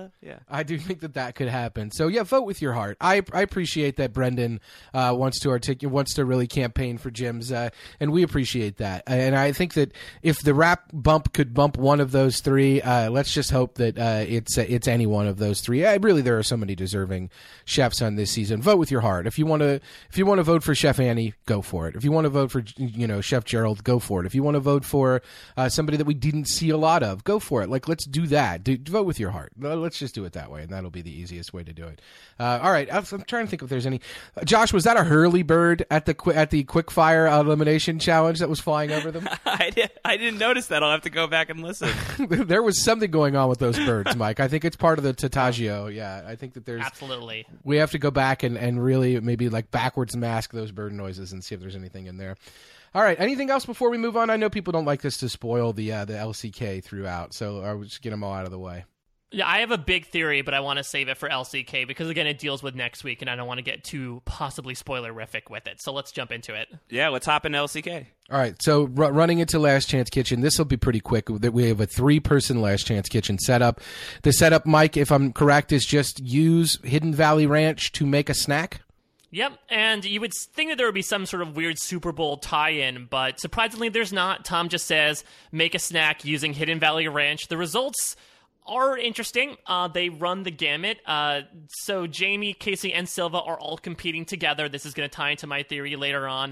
Speaker 2: Yeah.
Speaker 1: I do think that could happen. So yeah, vote with your heart. I appreciate that Brendan wants to really campaign for Jim's, and we appreciate that. And I think that if the rap bump could bump one of those three, let's just hope that it's any one of those three. Really, there are so many deserving chefs on this season. Vote with your heart. If you want to vote for Chef Annie, go for it. If you want to vote for Chef Gerald, go for it. If you want to vote for somebody that we didn't see a lot of, go for it. Like, let's do that. Vote with your heart. Let's just do it that way, and that'll be the easiest way to do it. All right, I'm trying to think if there's any. Josh, was that a hurley bird at the quick fire elimination challenge that was flying over them?
Speaker 2: I didn't notice that. I'll have to go back and listen.
Speaker 1: There was something going on with those birds, Mike. I think it's part of the Tatagio. Yeah, I think that there's
Speaker 3: absolutely.
Speaker 1: We have to go back and really maybe like backwards mask those bird noises and see if there's anything in there. All right. Anything else before we move on? I know people don't like this to spoil the LCK throughout, so I'll just get them all out of the way.
Speaker 3: Yeah, I have a big theory, but I want to save it for LCK because, again, it deals with next week, and I don't want to get too possibly spoilerific with it. So let's jump into it.
Speaker 2: Yeah, let's hop into LCK.
Speaker 1: All right, so running into Last Chance Kitchen, this will be pretty quick. We have a 3-person Last Chance Kitchen setup. The setup, Mike, if I'm correct, is just use Hidden Valley Ranch to make a snack?
Speaker 3: Yep, and you would think that there would be some sort of weird Super Bowl tie-in, but surprisingly there's not. Tom just says, make a snack using Hidden Valley Ranch. The results are interesting. They run the gamut. So Jamie, Casey, and Silva are all competing together. This is going to tie into my theory later on.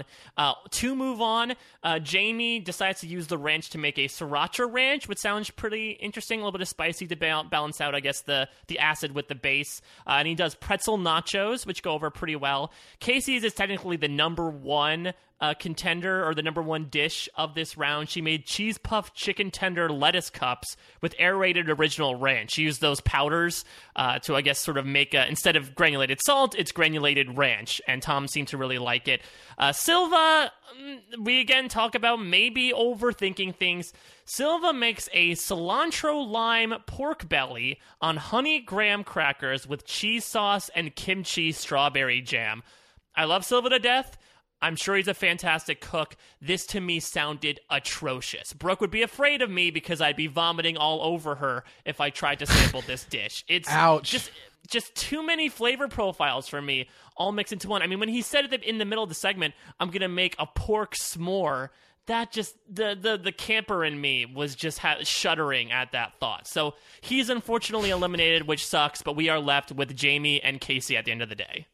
Speaker 3: To move on, Jamie decides to use the ranch to make a sriracha ranch, which sounds pretty interesting. A little bit of spicy to balance out, I guess, the acid with the base. And he does pretzel nachos, which go over pretty well. Casey's is technically the number one contender or the number one dish of this round. She made cheese puff chicken tender lettuce cups with aerated original ranch. She used those powders to, I guess, sort of make instead of granulated salt, it's granulated ranch, and Tom seemed to really like it. Silva, we again talk about maybe overthinking things. Silva makes a cilantro lime pork belly on honey graham crackers with cheese sauce and kimchi strawberry jam. I love Silva to death. I'm sure he's a fantastic cook. This, to me, sounded atrocious. Brooke would be afraid of me because I'd be vomiting all over her if I tried to sample this dish. It's
Speaker 1: Ouch.
Speaker 3: just too many flavor profiles for me, all mixed into one. I mean, when he said it in the middle of the segment, I'm going to make a pork s'more, that just, the camper in me was just shuddering at that thought. So he's unfortunately eliminated, which sucks, but we are left with Jamie and Casey at the end of the day.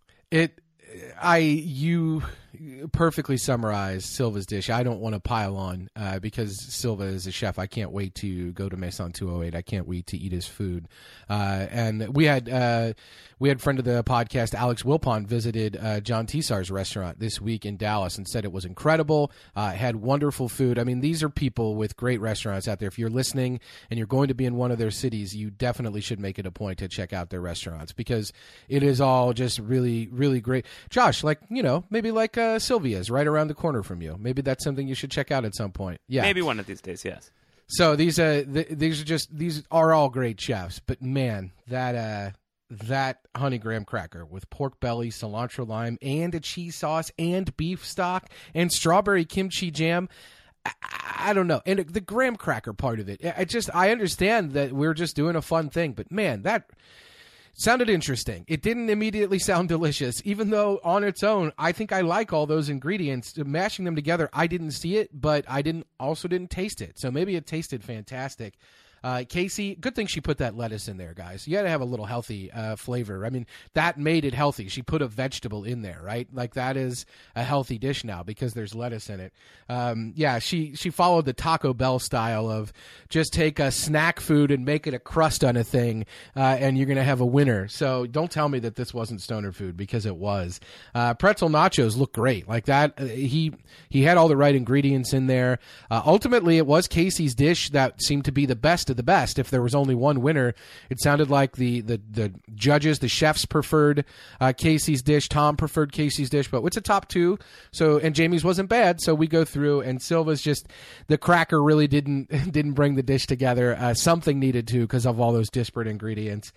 Speaker 1: You perfectly summarized Silva's dish. I don't want to pile on because Silva is a chef. I can't wait to go to Maison 208. I can't wait to eat his food. And we had friend of the podcast, Alex Wilpon, visited John Tisar's restaurant this week in Dallas and said it was incredible, had wonderful food. I mean, these are people with great restaurants out there. If you're listening and you're going to be in one of their cities, you definitely should make it a point to check out their restaurants because it is all just really, really great. Josh, maybe like Sylvia's right around the corner from you. Maybe that's something you should check out at some point. Yeah,
Speaker 2: maybe one of these days. Yes.
Speaker 1: So these are all great chefs, but man, that honey graham cracker with pork belly, cilantro lime, and a cheese sauce, and beef stock, and strawberry kimchi jam. I don't know, and the graham cracker part of it. I understand that we're just doing a fun thing, but man, that sounded interesting. It didn't immediately sound delicious, even though on its own, I think I like all those ingredients. Mashing them together, I didn't see it, but I didn't taste it. So maybe it tasted fantastic. Casey, good thing she put that lettuce in there, guys. You got to have a little healthy flavor. I mean, that made it healthy. She put a vegetable in there, right? Like that is a healthy dish now because there's lettuce in it. She followed the Taco Bell style of just take a snack food and make it a crust on a thing, and you're going to have a winner. So don't tell me that this wasn't stoner food because it was. Pretzel nachos look great. Like that, he had all the right ingredients in there. Ultimately, it was Casey's dish that seemed to be the best of the best. If there was only one winner, it sounded like the judges, the chefs preferred Casey's dish. Tom preferred Casey's dish, but it's a top two. So, and Jamie's wasn't bad. So we go through, and Silva's just, the cracker really didn't bring the dish together. Something needed to because of all those disparate ingredients.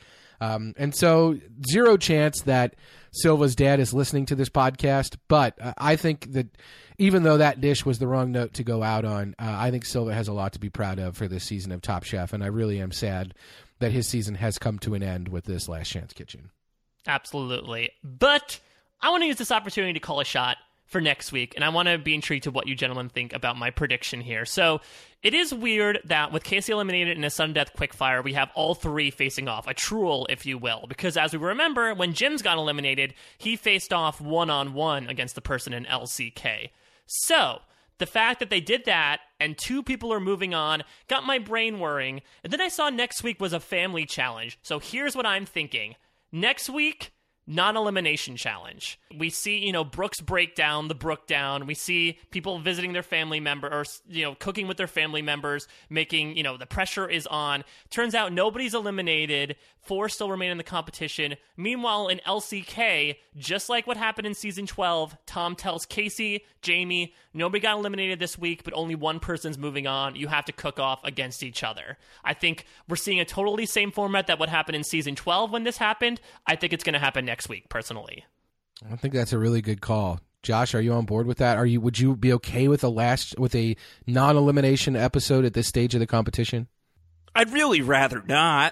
Speaker 1: And so zero chance that Silva's dad is listening to this podcast, but I think that even though that dish was the wrong note to go out on, I think Silva has a lot to be proud of for this season of Top Chef, and I really am sad that his season has come to an end with this Last Chance Kitchen.
Speaker 3: Absolutely. But I want to use this opportunity to call a shot for next week, and I want to be intrigued to what you gentlemen think about my prediction here. So it is weird that with Casey eliminated in a sudden death quickfire, we have all three facing off, a truel, if you will, because as we remember, when Jim's got eliminated, he faced off one-on-one against the person in LCK. So the fact that they did that and two people are moving on got my brain worrying, and then I saw next week was a family challenge. So here's what I'm thinking. Next week, non-elimination challenge. We see, Brooks break down the Brook down. We see people visiting their family member or, cooking with their family members, making, the pressure is on. Turns out nobody's eliminated. 4 still remain in the competition. Meanwhile, in LCK, just like what happened in Season 12, Tom tells Casey, Jamie, nobody got eliminated this week, but only one person's moving on. You have to cook off against each other. I think we're seeing a totally same format that what happened in Season 12 when this happened. I think it's going to happen next week, personally.
Speaker 1: I think that's a really good call. Josh, are you on board with that? Would you be okay with a non-elimination episode at this stage of the competition?
Speaker 2: I'd really rather not.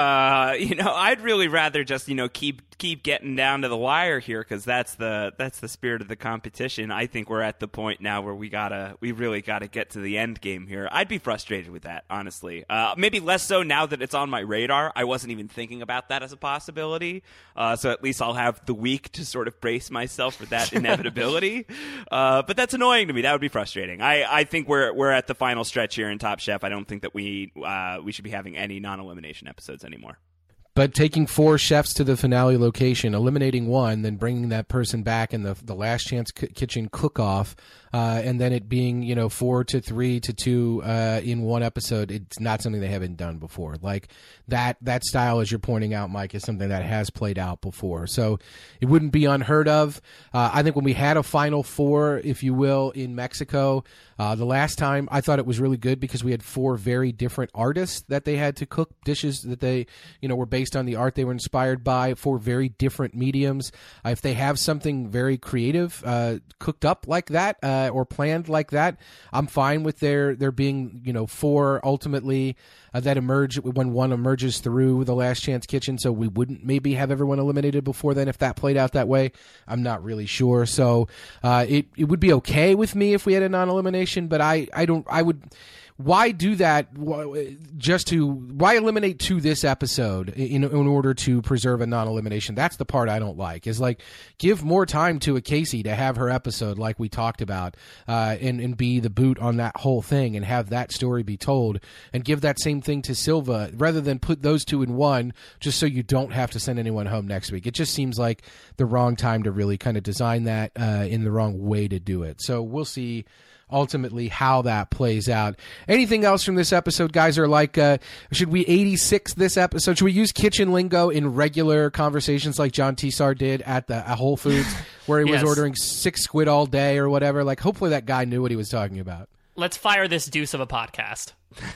Speaker 2: I'd really rather just, keep getting down to the wire here, because that's the spirit of the competition. I think we're at the point now where we really gotta get to the end game here. I'd be frustrated with that, honestly. Maybe less so now that it's on my radar. I wasn't even thinking about that as a possibility. So at least I'll have the week to sort of brace myself for that inevitability. But that's annoying to me. That would be frustrating. I think we're at the final stretch here in Top Chef. I don't think that we should be having any non-elimination episodes anymore.
Speaker 1: But taking 4 chefs to the finale location, eliminating one, then bringing that person back in the Last Chance Kitchen cook-off, and then it being 4 to 3 to 2 in one episode, it's not something they haven't done before. Like that style, as you're pointing out, Mike, is something that has played out before. So it wouldn't be unheard of. I think when we had a Final Four, if you will, in Mexico, the last time, I thought it was really good because we had 4 very different artists that they had to cook dishes that they were based on the art they were inspired by, 4 very different mediums. If they have something very creative cooked up like that or planned like that, I'm fine with there being 4 ultimately that emerge when one emerges through the Last Chance Kitchen. So we wouldn't maybe have everyone eliminated before then if that played out that way. I'm not really sure. So it would be okay with me if we had a non-elimination, but why do that? Why eliminate 2 this episode in order to preserve a non-elimination? That's the part I don't like. Is like give more time to a Casey to have her episode, like we talked about, and be the boot on that whole thing, and have that story be told, and give that same thing to Silva rather than put those 2 in one, just so you don't have to send anyone home next week. It just seems like the wrong time to really kind of design that in the wrong way to do it. So we'll see ultimately how that plays out. Anything else from this episode, guys? Are like, should we 86 this episode? Should we use kitchen lingo in regular conversations like John Tissar did at Whole Foods, where he was ordering 6 squid all day or whatever? Like, hopefully that guy knew what he was talking about.
Speaker 3: Let's fire this deuce of a podcast.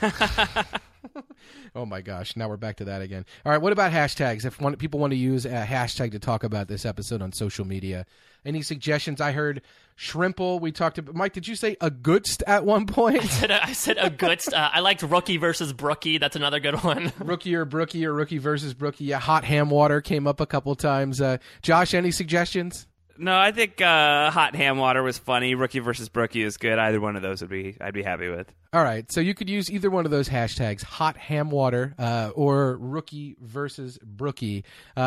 Speaker 1: Oh my gosh, now we're back to that again. All right, what about hashtags? If people want to use a hashtag to talk about this episode on social media, any suggestions? I heard Shrimple. We talked about, Mike, did you say a goodst at one point?
Speaker 3: I said a goodst. I liked Rookie versus Brookie. That's another good one.
Speaker 1: Rookie or Brookie, or Rookie versus Brookie. Yeah, Hot Ham Water came up a couple times. Josh, any suggestions?
Speaker 2: No, I think Hot Ham Water was funny. Rookie versus Brookie is good. Either one of those I'd be happy with.
Speaker 1: All right, so you could use either one of those hashtags, Hot Ham Water or Rookie versus Brookie,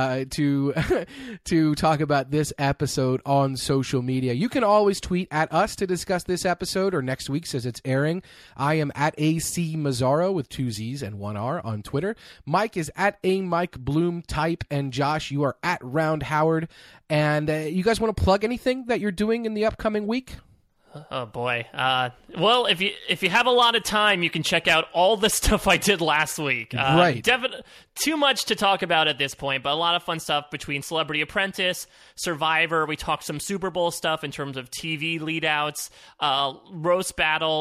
Speaker 1: to talk about this episode on social media. You can always tweet at us to discuss this episode or next week's as it's airing. I am at AC Mazzaro with 2 Z's and 1 R on Twitter. Mike is at a Mike Bloom type, and Josh, you are at Round Howard. And you guys want to plug anything that you're doing in the upcoming week?
Speaker 3: Oh boy. Well, if you have a lot of time, you can check out all the stuff I did last week.
Speaker 1: Right.
Speaker 3: Too much to talk about at this point, but a lot of fun stuff between Celebrity Apprentice, Survivor. We talked some Super Bowl stuff in terms of TV lead outs, Roast Battle.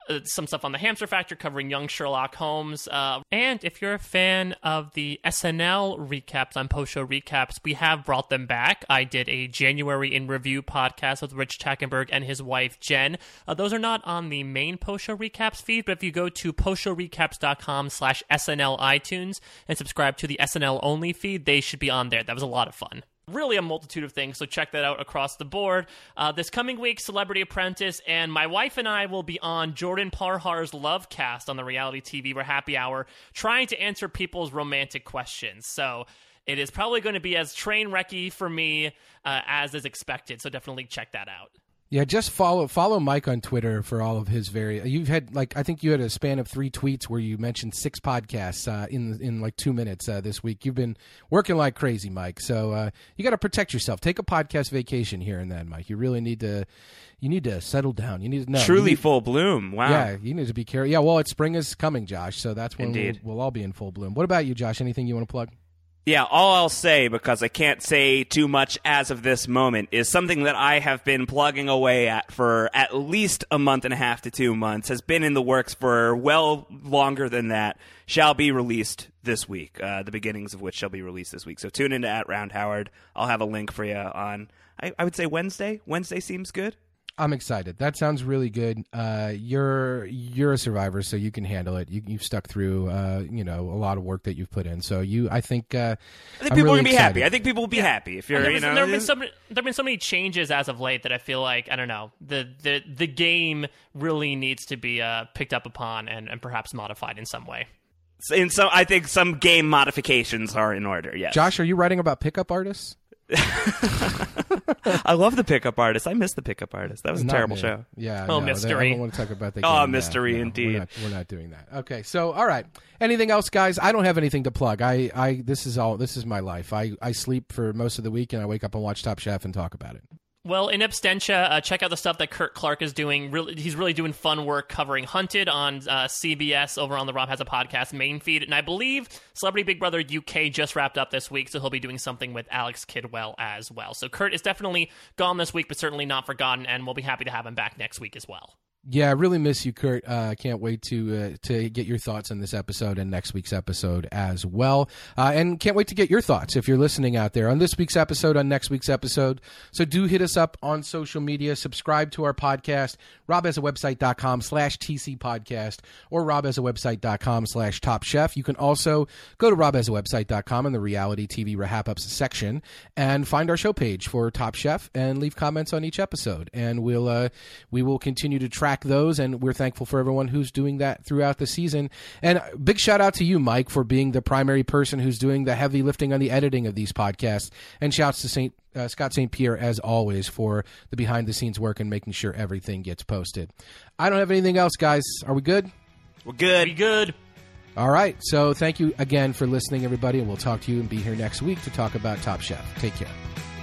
Speaker 3: some stuff on the Hamster Factor covering young Sherlock Holmes. And if you're a fan of the SNL recaps on post-show recaps, we have brought them back. I did a January in Review podcast with Rich Tackenberg and his wife, Jen. Those are not on the main post-show recaps feed, but if you go to postshowrecaps.com/SNL iTunes and subscribe to the SNL only feed, they should be on there. That was a lot of fun. Really a multitude of things, so check that out across the board. This coming week, Celebrity Apprentice, and my wife and I will be on Jordan Parhar's Lovecast on the Reality TV Happy Hour, trying to answer people's romantic questions. So it is probably going to be as train wrecky for me as is expected, so definitely check that out.
Speaker 1: Yeah, just follow Mike on Twitter for all of his you've had I think you had a span of 3 tweets where you mentioned 6 podcasts in like 2 minutes this week. You've been working like crazy, Mike. So you got to protect yourself. Take a podcast vacation here and then, Mike. You really need to settle down. You need to know.
Speaker 2: Truly full bloom. Wow.
Speaker 1: Yeah, you need to be careful. Yeah, well, spring is coming, Josh. So that's when we'll all be in full bloom. What about you, Josh? Anything you want to plug?
Speaker 2: Yeah, all I'll say, because I can't say too much as of this moment, is something that I have been plugging away at for at least a month and a half to 2 months, has been in the works for well longer than that, shall be released this week, the beginnings of which shall be released this week. So tune into @RoundHoward. I'll have a link for you on, I would say Wednesday. Wednesday seems good.
Speaker 1: I'm excited. That sounds really good. You're a survivor, so you can handle it. You've stuck through, a lot of work that you've put in. So I think people
Speaker 2: are going to be happy. I think people will be happy if you're. There
Speaker 3: have been so many changes as of late that I feel like I don't know the game really needs to be picked up upon and perhaps modified in some way.
Speaker 2: I think some game modifications are in order. Yes.
Speaker 1: Josh, are you writing about pickup artists?
Speaker 2: I love the Pickup Artist. I miss the Pickup Artist. That was a terrible show.
Speaker 1: Yeah.
Speaker 3: Mystery.
Speaker 1: I don't want to talk about that.
Speaker 2: Oh, mystery indeed.
Speaker 1: We're not doing that. Okay. So, all right. Anything else, guys? I don't have anything to plug. This is my life. I sleep for most of the week and I wake up and watch Top Chef and talk about it.
Speaker 3: Well, in absentia, check out the stuff that Kurt Clark is doing. He's really doing fun work covering Hunted on CBS over on the Rob Has a Podcast main feed. And I believe Celebrity Big Brother UK just wrapped up this week, so he'll be doing something with Alex Kidwell as well. So Kurt is definitely gone this week, but certainly not forgotten, and we'll be happy to have him back next week as well.
Speaker 1: Yeah, I really miss you, Kurt. I can't wait to get your thoughts on this episode and next week's episode as well. And can't wait to get your thoughts if you're listening out there on this week's episode, on next week's episode. So do hit us up on social media. Subscribe to our podcast, robhasawebsite.com/TC podcast or robhasawebsite.com/Top Chef. You can also go to robhasawebsite.com in the Reality TV Wrap-Ups section and find our show page for Top Chef and leave comments on each episode. And we will continue to track those, and we're thankful for everyone who's doing that throughout the season. And big shout out to you, Mike, for being the primary person who's doing the heavy lifting on the editing of these podcasts. And shouts to Scott St. Pierre, as always, for the behind-the-scenes work and making sure everything gets posted. I don't have anything else, guys. Are we good?
Speaker 2: We're good.
Speaker 3: Be good.
Speaker 1: All right. So thank you again for listening, everybody, and we'll talk to you and be here next week to talk about Top Chef. Take care.